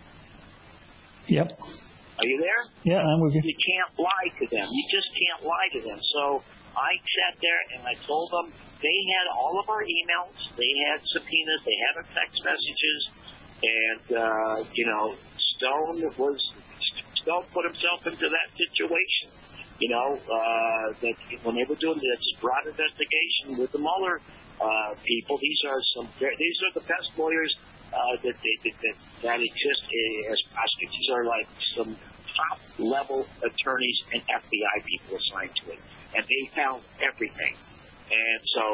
Yep. Are you there? Yeah, I'm with you. You can't lie to them. You just can't lie to them. So I sat there and I told them they had all of our emails, they had subpoenas, they had our text messages, and uh, you know, Stone was Stone put himself into that situation. You know, uh, that when they were doing this broad investigation with the Mueller uh, people, these are some these are the best lawyers uh, that, they, that that that exist as prosecutors. These are like some top level attorneys and F B I people assigned to it, and they found everything. And so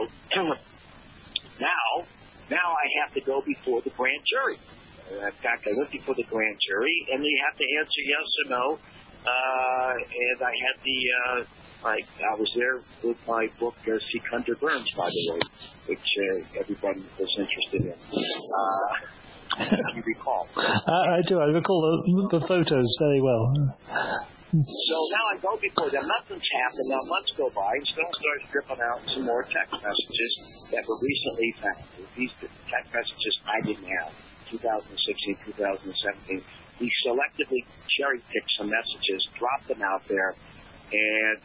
now, now I have to go before the grand jury. In fact, I went before the grand jury, and they have to answer yes or no. Uh, and I had the, uh, like, I was there with my book, uh, Secunda Burns, by the way, which uh, everybody was interested in. Uh, if you recall. I, I do. I recall the, the photos very well. So now I go before them. Nothing's happened. Now months go by, and Stone starts dripping out some more text messages that were recently found. These text messages I didn't have. twenty sixteen, twenty seventeen. We selectively cherry-picked some messages, dropped them out there, and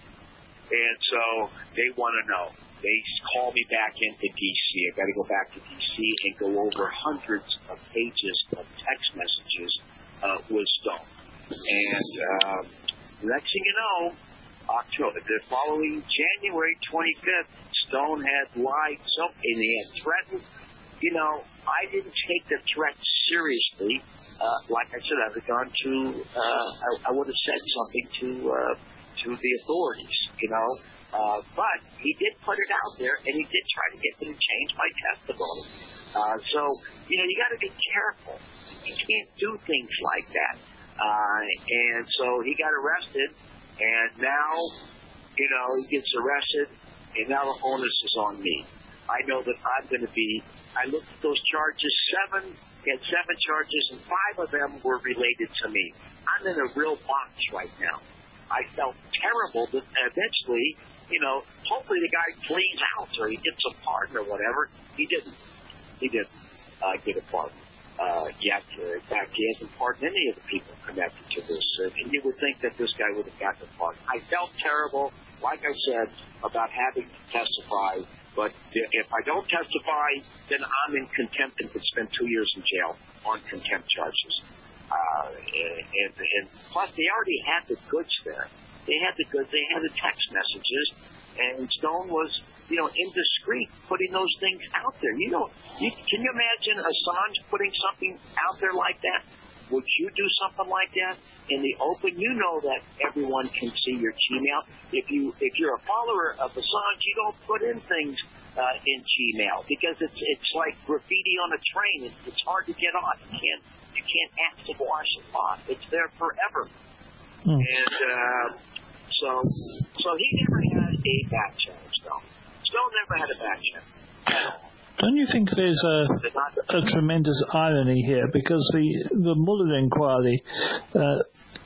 and so they want to know. They call me back into D C. I got to go back to D C and go over hundreds of pages of text messages uh, with Stone. And um, next thing you know, October, the following January twenty-fifth, Stone had lied something, and he had threatened. You know, I didn't take the threat seriously. Uh, like I said, I would have gone to, uh, I, I would have said something to uh, to the authorities, you know. Uh, but he did put it out there, and he did try to get them to change my testimony. Uh, so, you know, you got to be careful. You can't do things like that. Uh, and so he got arrested, and now, you know, he gets arrested, and now the onus is on me. I know that I'm going to be, I looked at those charges, seven, he had seven charges, and five of them were related to me. I'm in a real box right now. I felt terrible, but eventually, you know, hopefully the guy pleads out or he gets a pardon or whatever. He didn't. He didn't uh, get a pardon uh, yet. Uh, in fact, he hasn't pardoned any of the people connected to this. Uh, and you would think that this guy would have gotten a pardon. I felt terrible, like I said, about having to testify. But if I don't testify, then I'm in contempt and could spend two years in jail on contempt charges. Uh, and, and plus, they already had the goods there. They had the goods. They had the text messages, and Stone was, you know, indiscreet putting those things out there. You know, you, can you imagine Assange putting something out there like that? Would you do something like that in the open? You know that everyone can see your Gmail. If you if you're a follower of Assange, you don't put in things uh, in Gmail because it's it's like graffiti on a train. It's, it's hard to get off. You can't you can't ask to wash it off. It's there forever. Mm. And uh, so so he never had a back challenge, though. Stone never had a back challenge. Don't you think there's a, a tremendous irony here? Because the, the Mueller inquiry uh,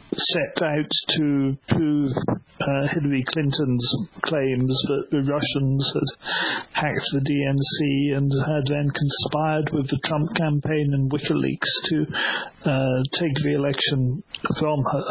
set out to prove uh, Hillary Clinton's claims that the Russians had hacked the D N C and had then conspired with the Trump campaign and WikiLeaks to uh, take the election from her.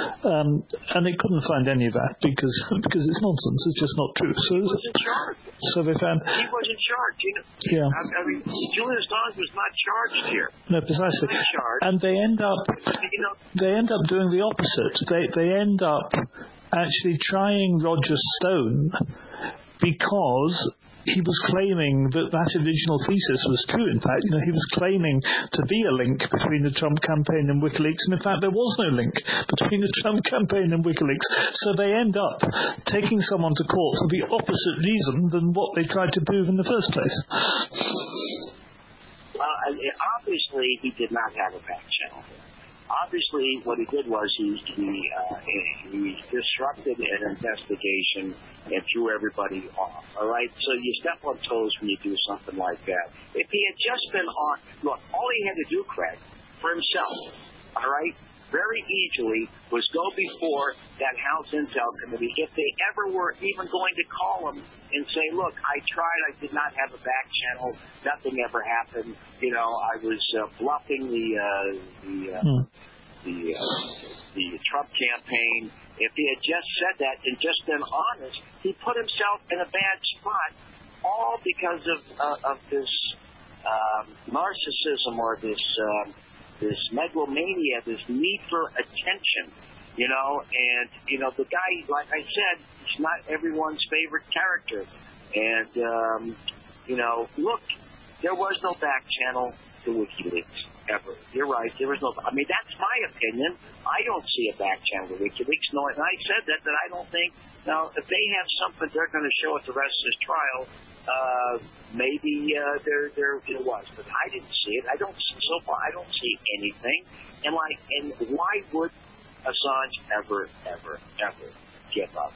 Um, and they couldn't find any of that because because it's nonsense. It's just not true. So, he was in charge. So they found. He was in charge. You know, yeah. I, I mean, Julian Assange was not charged here. No, precisely. He was charged. And they end up. You know, they end up doing the opposite. They they end up actually trying Roger Stone because he was claiming that that original thesis was true. In fact, you know, he was claiming to be a link between the Trump campaign and WikiLeaks, and in fact, there was no link between the Trump campaign and WikiLeaks. So they end up taking someone to court for the opposite reason than what they tried to prove in the first place. Well, obviously, he did not have a back channel. Obviously, what he did was he he, uh, he disrupted an investigation and threw everybody off. All right, so you step on toes when you do something like that. If he had just been on, look, all he had to do, Craig, for himself, all right, very easily was go before that House Intel Committee, if they ever were even going to call him and say, look, I tried, I did not have a back channel, nothing ever happened, you know, I was uh, bluffing the uh, the uh, hmm. the, uh, the Trump campaign. If he had just said that and just been honest, he put himself in a bad spot, all because of uh, of this um, narcissism or this um, this megalomania, this need for attention, you know, and, you know, the guy, like I said, he's not everyone's favorite character. And, um, you know, look, there was no back channel to WikiLeaks ever. You're right. There was no, I mean, that's my opinion. I don't see a back channel to WikiLeaks. No, and I said that, that I don't think, now, if they have something they're going to show at the rest of this trial, Uh, maybe uh, there there it was, but I didn't see it. I don't so far. I don't see anything. And like, and why would Assange ever, ever, ever give up?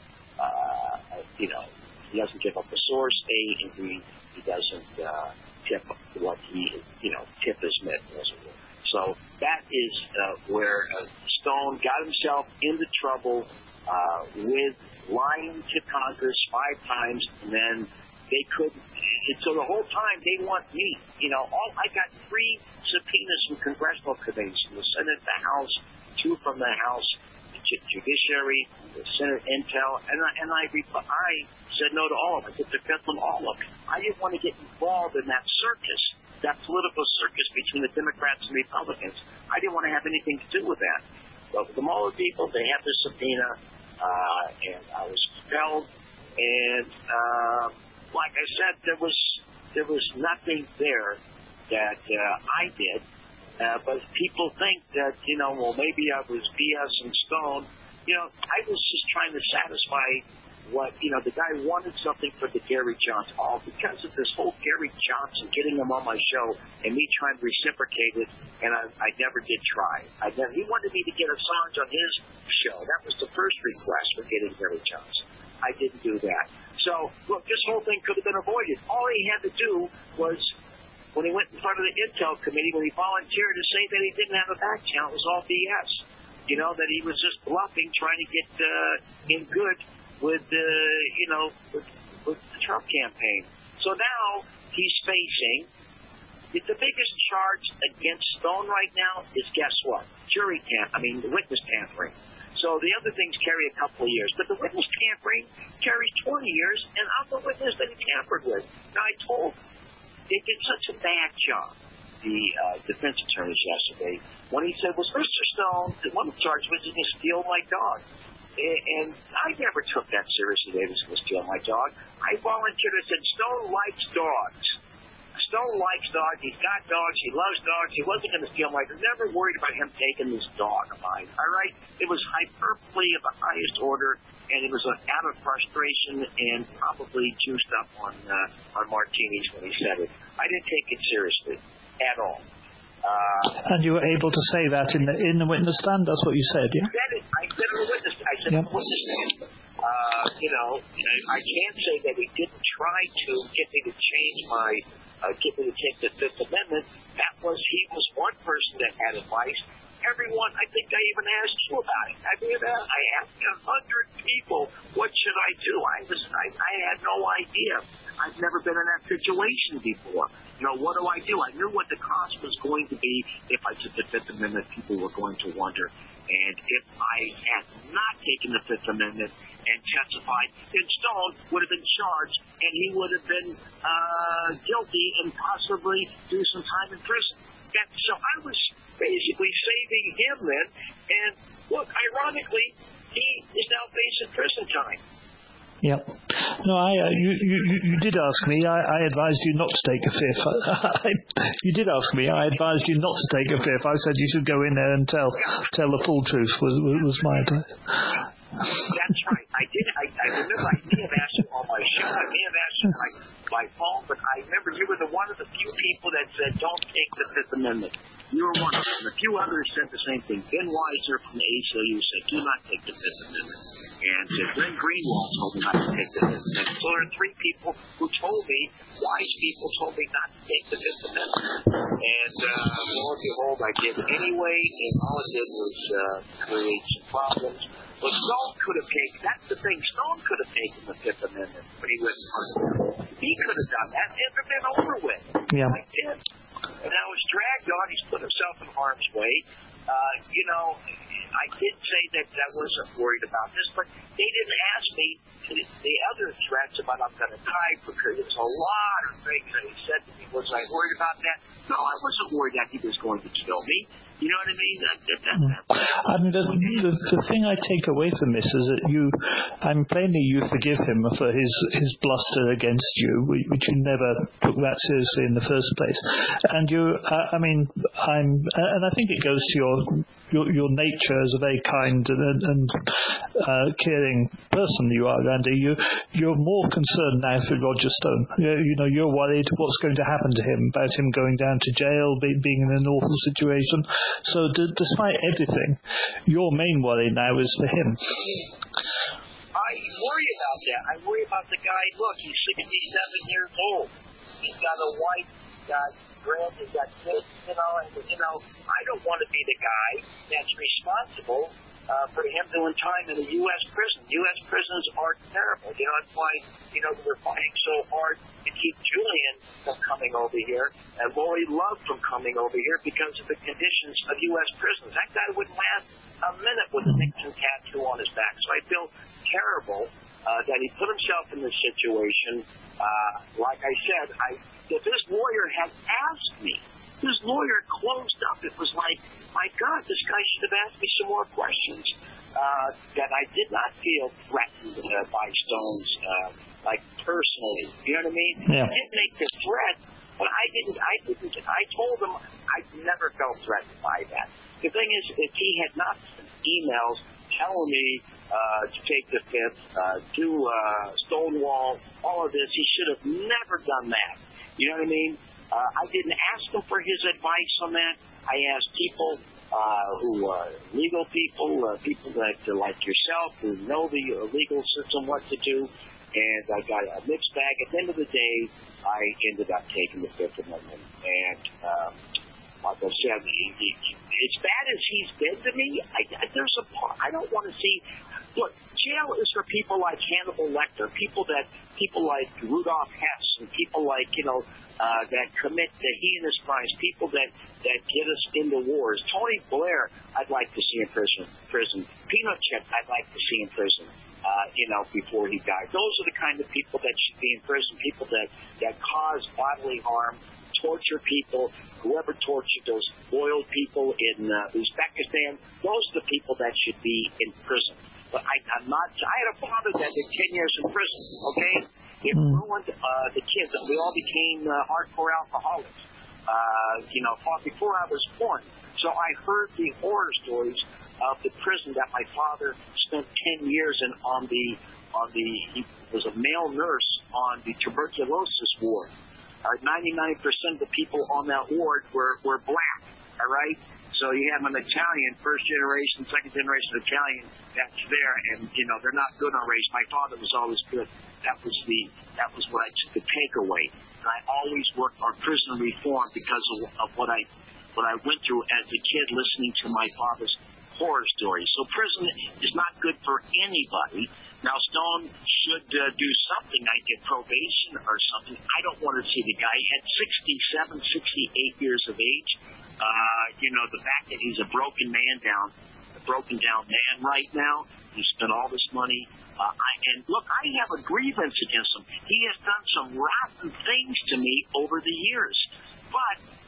Uh, you know, he doesn't give up the source. A, and B, he doesn't uh, tip what he, you know, tip his mitt, as it were. So that is uh, where uh, Stone got himself into trouble uh, with lying to Congress five times, and then they couldn't. And so the whole time they want me. You know, all I got three subpoenas from congressional committees, from the Senate, the House, two from the House Judiciary, the Senate Intel, and I, and I, I said no to all of them. I took the fifth on all of them. I didn't want to get involved in that circus, that political circus between the Democrats and Republicans. I didn't want to have anything to do with that. But the Mueller people, they have the subpoena, uh, and I was compelled, and uh, like I said, there was there was nothing there that uh, I did. Uh, but people think that, you know, well, maybe I was B S and Stone. You know, I was just trying to satisfy what, you know, the guy wanted something for the Gary Johnson. All because of this whole Gary Johnson, getting him on my show and me trying to reciprocate it, and I, I never did try. I never, he wanted me to get Assange on his show. That was the first request for getting Gary Johnson. I didn't do that. So, look, this whole thing could have been avoided. All he had to do was, when he went in front of the Intel Committee, when he volunteered to say that he didn't have a back channel, it was all B S. You know, that he was just bluffing, trying to get uh, in good with, uh, you know, with, with the Trump campaign. So now he's facing, the biggest charge against Stone right now is, guess what? Jury tamp, I mean, witness tampering. So the other things carry a couple of years. But the witness tampering carries twenty years, and I'm the witness that he tampered with. Now, I told they did such a bad job, the uh, defense attorneys yesterday, when he said, was Mister Stone, one of the charges was he going to steal my dog. And I never took that seriously, that he was going to steal my dog. I volunteered and said, Stone likes dogs. Stone likes dogs. He's got dogs. He loves dogs. He wasn't going to steal my dog. Never worried about him taking this dog of mine. All right? It was hyperbole of the highest order, and it was out of frustration and probably juiced up on uh, on martinis when he said it. I didn't take it seriously at all. Uh, and you were able to say that in the in the witness stand? That's what you said, yeah? I said it. I said it in the witness stand. I said yep. in the witness stand. Uh, you know, I can't say that he didn't try to get me to change my Uh, get me to take the Fifth Amendment. That was, he was one person that had advice. Everyone, I think I even asked you about it. I mean, uh, I asked a hundred people, what should I do? I was, I, I had no idea. I've never been in that situation before. You know, what do I do? I knew what the cost was going to be if I took the Fifth Amendment. People were going to wonder. And if I had not taken the Fifth Amendment and testified, then Stone would have been charged, and he would have been uh, guilty and possibly do some time in prison. And so I was basically saving him then. And look, ironically, he is now facing prison time. Yep. No, I. Uh, you, you, you did ask me. I, I advised you not to take a fifth. I, you did ask me. I advised you not to take a fifth. I said you should go in there and tell tell the full truth. Was was my advice. That's right. I did. I, I remember I may have asked you on my show. I may have asked you my my phone, but I remember you were the one of the few people that said don't take the Fifth Amendment. You were one of them. A few others said the same thing. Ben Weiser from the A C L U said do not take the Fifth Amendment. And uh, Glenn Greenwald told me not to take the Fifth Amendment. So there are three people who told me, wise people told me not to take the Fifth Amendment. And uh, lo and behold, I did anyway, and all it did was uh, create some problems. But Stone could have taken, that's the thing, Stone could have taken the Fifth Amendment when he went on. He could have done that. It would have been over with. Yeah. Like that. And now he's dragged on. He's put himself in harm's way. Uh, you know, I did say that I wasn't worried about this, but they didn't ask me the, the other threats about I'm going to die for There was a lot of things that he said to me. Was I worried about that? No, I wasn't worried that he was going to kill me. You know what I mean? That, that, that, that. I mean, the, the, the thing I take away from this is that you, I'm plainly you forgive him for his, his bluster against you, which you never took that seriously in the first place. And you, uh, I mean, I'm, and I think it goes to your your, your nature as a very kind and, and uh, caring person you are, Randy. You, you're more concerned now for Roger Stone. You, you know, you're worried what's going to happen to him, about him going down to jail, be, being in an awful situation. So d- despite everything, your main worry now is for him. I worry about that. I worry about the guy. Look, he's sixty-seven years old. He's got a wife, he's got grand, he's got kids, you know, and, you know, I don't want to be the guy that's responsible uh, for him doing time in a U S prison. U S prisons are terrible. You know, that's why, you know, we're fighting so hard to keep Julian from coming over here and Lori Love from coming over here because of the conditions of U S prisons. That guy wouldn't last a minute with a Nixon tattoo on his back. So I feel terrible uh, that he put himself in this situation. Uh, like I said, I, if this lawyer had asked me, his lawyer closed up. It was like, my God, this guy should have asked me some more questions. Uh, that I did not feel threatened uh, by Stone's, uh, like personally. You know what I mean? Yeah. He didn't make the threat, but I didn't. I didn't. I told him I never felt threatened by that. The thing is, if he had not sent emails telling me uh, to take the fifth, uh, do uh, Stonewall, all of this, he should have never done that. You know what I mean? Uh, I didn't ask him for his advice on that. I asked people uh, who are legal people, uh, people that uh, like yourself, who know the uh, legal system, what to do, and I got a mixed bag. At the end of the day, I ended up taking the Fifth Amendment. And uh, like I said, he, he, as bad as he's been to me, I, there's a part I don't want to see. Look, jail is for people like Hannibal Lecter, people that people like Rudolph Hess, and people like you know uh, that commit the heinous crimes, people that that get us into wars. Tony Blair, I'd like to see in prison. Prison. Pinochet, I'd like to see in prison. Uh, you know, before he died. Those are the kind of people that should be in prison. People that that cause bodily harm, torture people, whoever tortured those loyal people in uh, Uzbekistan, those are the people that should be in prison. But I, I'm not, I had a father that did ten years in prison, okay? It ruined uh, the kids, and we all became uh, hardcore alcoholics, uh, you know, before I was born. So I heard the horror stories of the prison that my father spent ten years in on the, on the, he was a male nurse on the tuberculosis ward. Uh, ninety-nine percent of the people on that ward were, were black, all right? So you have an Italian, first generation, second generation Italian that's there, and, you know, they're not good on race. My father was always good. That was the, that was what I took the takeaway. And I always worked on prison reform because of, of what I, what I went through as a kid listening to my father's horror stories. So prison is not good for anybody. Now, Stone should uh, do something. I get probation or something. I don't want to see the guy. He had sixty-seven, sixty-eight years of age. Uh, you know, the fact that he's a broken man down, a broken down man right now. He spent all this money. Uh, I, and look, I have a grievance against him. He has done some rotten things to me over the years. But,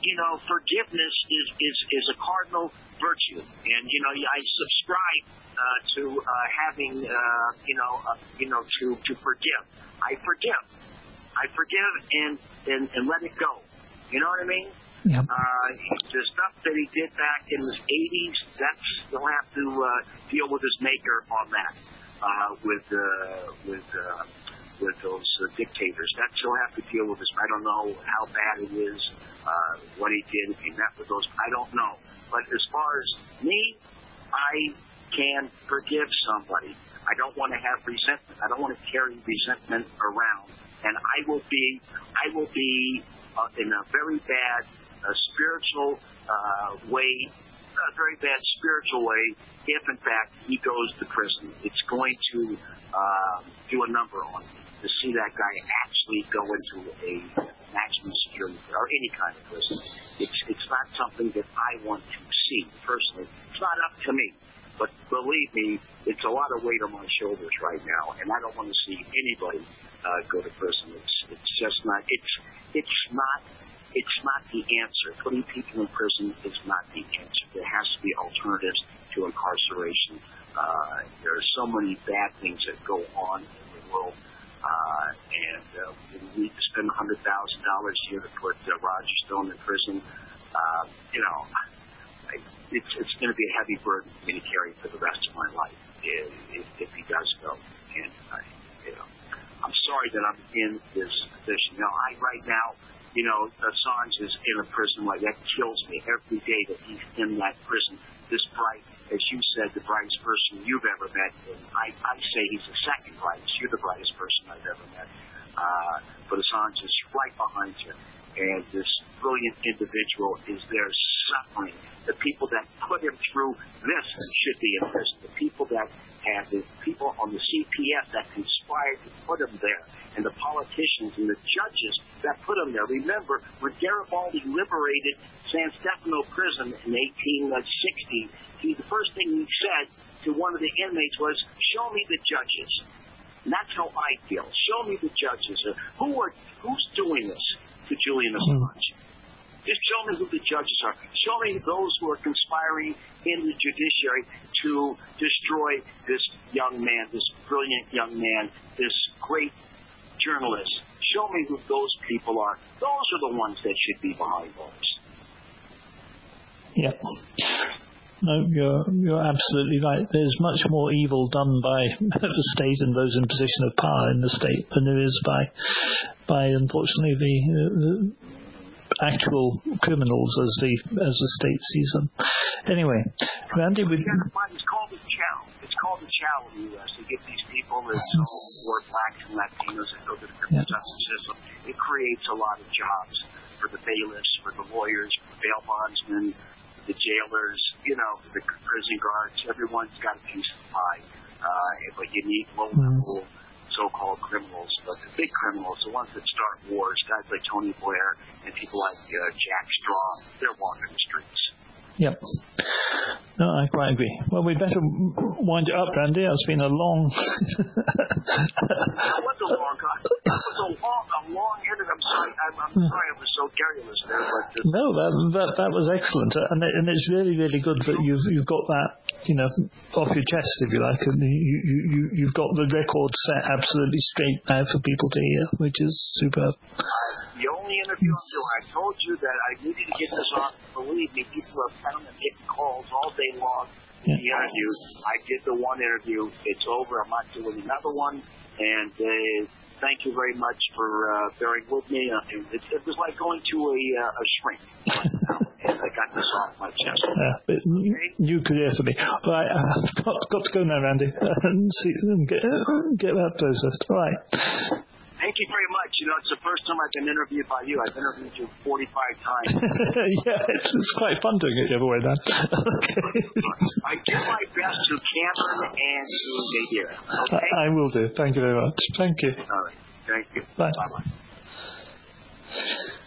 you know, forgiveness is, is, is a cardinal virtue. And, you know, I subscribe uh, to uh, having, uh, you know, uh, you know, to, to forgive. I forgive. I forgive and, and, and let it go. You know what I mean? Yep. Uh, the stuff that he did back in the eighties, that's, he'll have to uh, deal with his maker on that, uh, with, uh, with, uh, with those uh, dictators. That he'll have to deal with this. I don't know how bad it is, uh, what he did, if he met with those, I don't know. But as far as me, I can forgive somebody. I don't want to have resentment. I don't want to carry resentment around. And I will be, I will be uh, in a very bad uh, spiritual uh, way, a very bad spiritual way, if in fact he goes to prison. It's going to uh, do a number on me to see that guy actually go into a maximum security or any kind of prison. It's it's not something that I want to see personally. It's not up to me. But believe me, it's a lot of weight on my shoulders right now, and I don't want to see anybody uh, go to prison. It's it's just not. It's it's not. It's not the answer. Putting people in prison is not the answer. There has to be alternatives to incarceration. Uh, there are so many bad things that go on in the world, uh, and uh, we need to spend one hundred thousand dollars here to put uh, Roger Stone in prison. Uh, you know. It's, it's going to be a heavy burden for me to carry for the rest of my life if, if, if he does go. And I, you know, I'm sorry that I'm in this position. Now, I right now, you know, Assange is in a prison like that. Kills me every day that he's in that prison. This bright, as you said, the brightest person you've ever met. And I, I say he's the second brightest. You're the brightest person I've ever met. Uh, but Assange is right behind you. And this brilliant individual is there suffering. The people that put him through this should be in prison. The people that have the people on the C P S that conspired to put him there, and the politicians and the judges that put him there. Remember, when Garibaldi liberated San Stefano prison in eighteen sixty, he, the first thing he said to one of the inmates was, "Show me the judges." And that's how I feel. Show me the judges. Uh, who are who's doing this to Julian Assange? Just show me who the judges are. Show me those who are conspiring in the judiciary to destroy this young man, this brilliant young man, this great journalist. Show me who those people are. Those are the ones that should be behind bars. Yep. No, you're you're absolutely right. There's much more evil done by the state and those in position of power in the state than there is by, by unfortunately, the, uh, the actual criminals as the as the state sees them. Anyway, Randy, we. It's called the chow. It's called the chow in the U S. They get these people that who are blacks and Latinos that go to the criminal justice system. It creates a lot of jobs for the bailiffs, for the lawyers, for the bail bondsmen, the jailers, you know, the prison guards. Everyone's got a piece of the pie, uh, but you need low-level so-called criminals. But the big criminals, the ones that start wars, guys like Tony Blair and people like uh, Jack Straw, they're walking the streets. Yep. No, I quite agree. Well, we'd better wind it up, Randy. It's been a long... That was a long time. It was a long, a long interview. I'm sorry. I'm, I'm sorry I was so garrulous there. But just... No, that, that that was excellent. And, it, and it's really, really good that you've you've got that, you know, off your chest, if you like. And you, you, you, you've got the record set absolutely straight now for people to hear, which is superb. The only interview I'm doing, I told you that I needed to get this off. Believe me, people are coming and getting calls all day long. Yeah. The interview, I did the one interview. It's over. I'm not doing another one. And uh, thank you very much for uh, bearing with me. Uh, it, it was like going to a, uh, a shrink. And I got this off my chest. Yeah, but okay? You could hear for me. All right, I've got, got to go now, Randy, and see, get, get that processed. All right. Thank you very much. You know, it's the first time I've been interviewed by you. I've interviewed you forty-five times. Yeah, it's, it's quite fun doing it the other way, Dan. Okay. I do my best to Cameron and to Nadir. Okay? I, I will do. Thank you very much. Thank you. All right. Thank you. Bye. Bye-bye.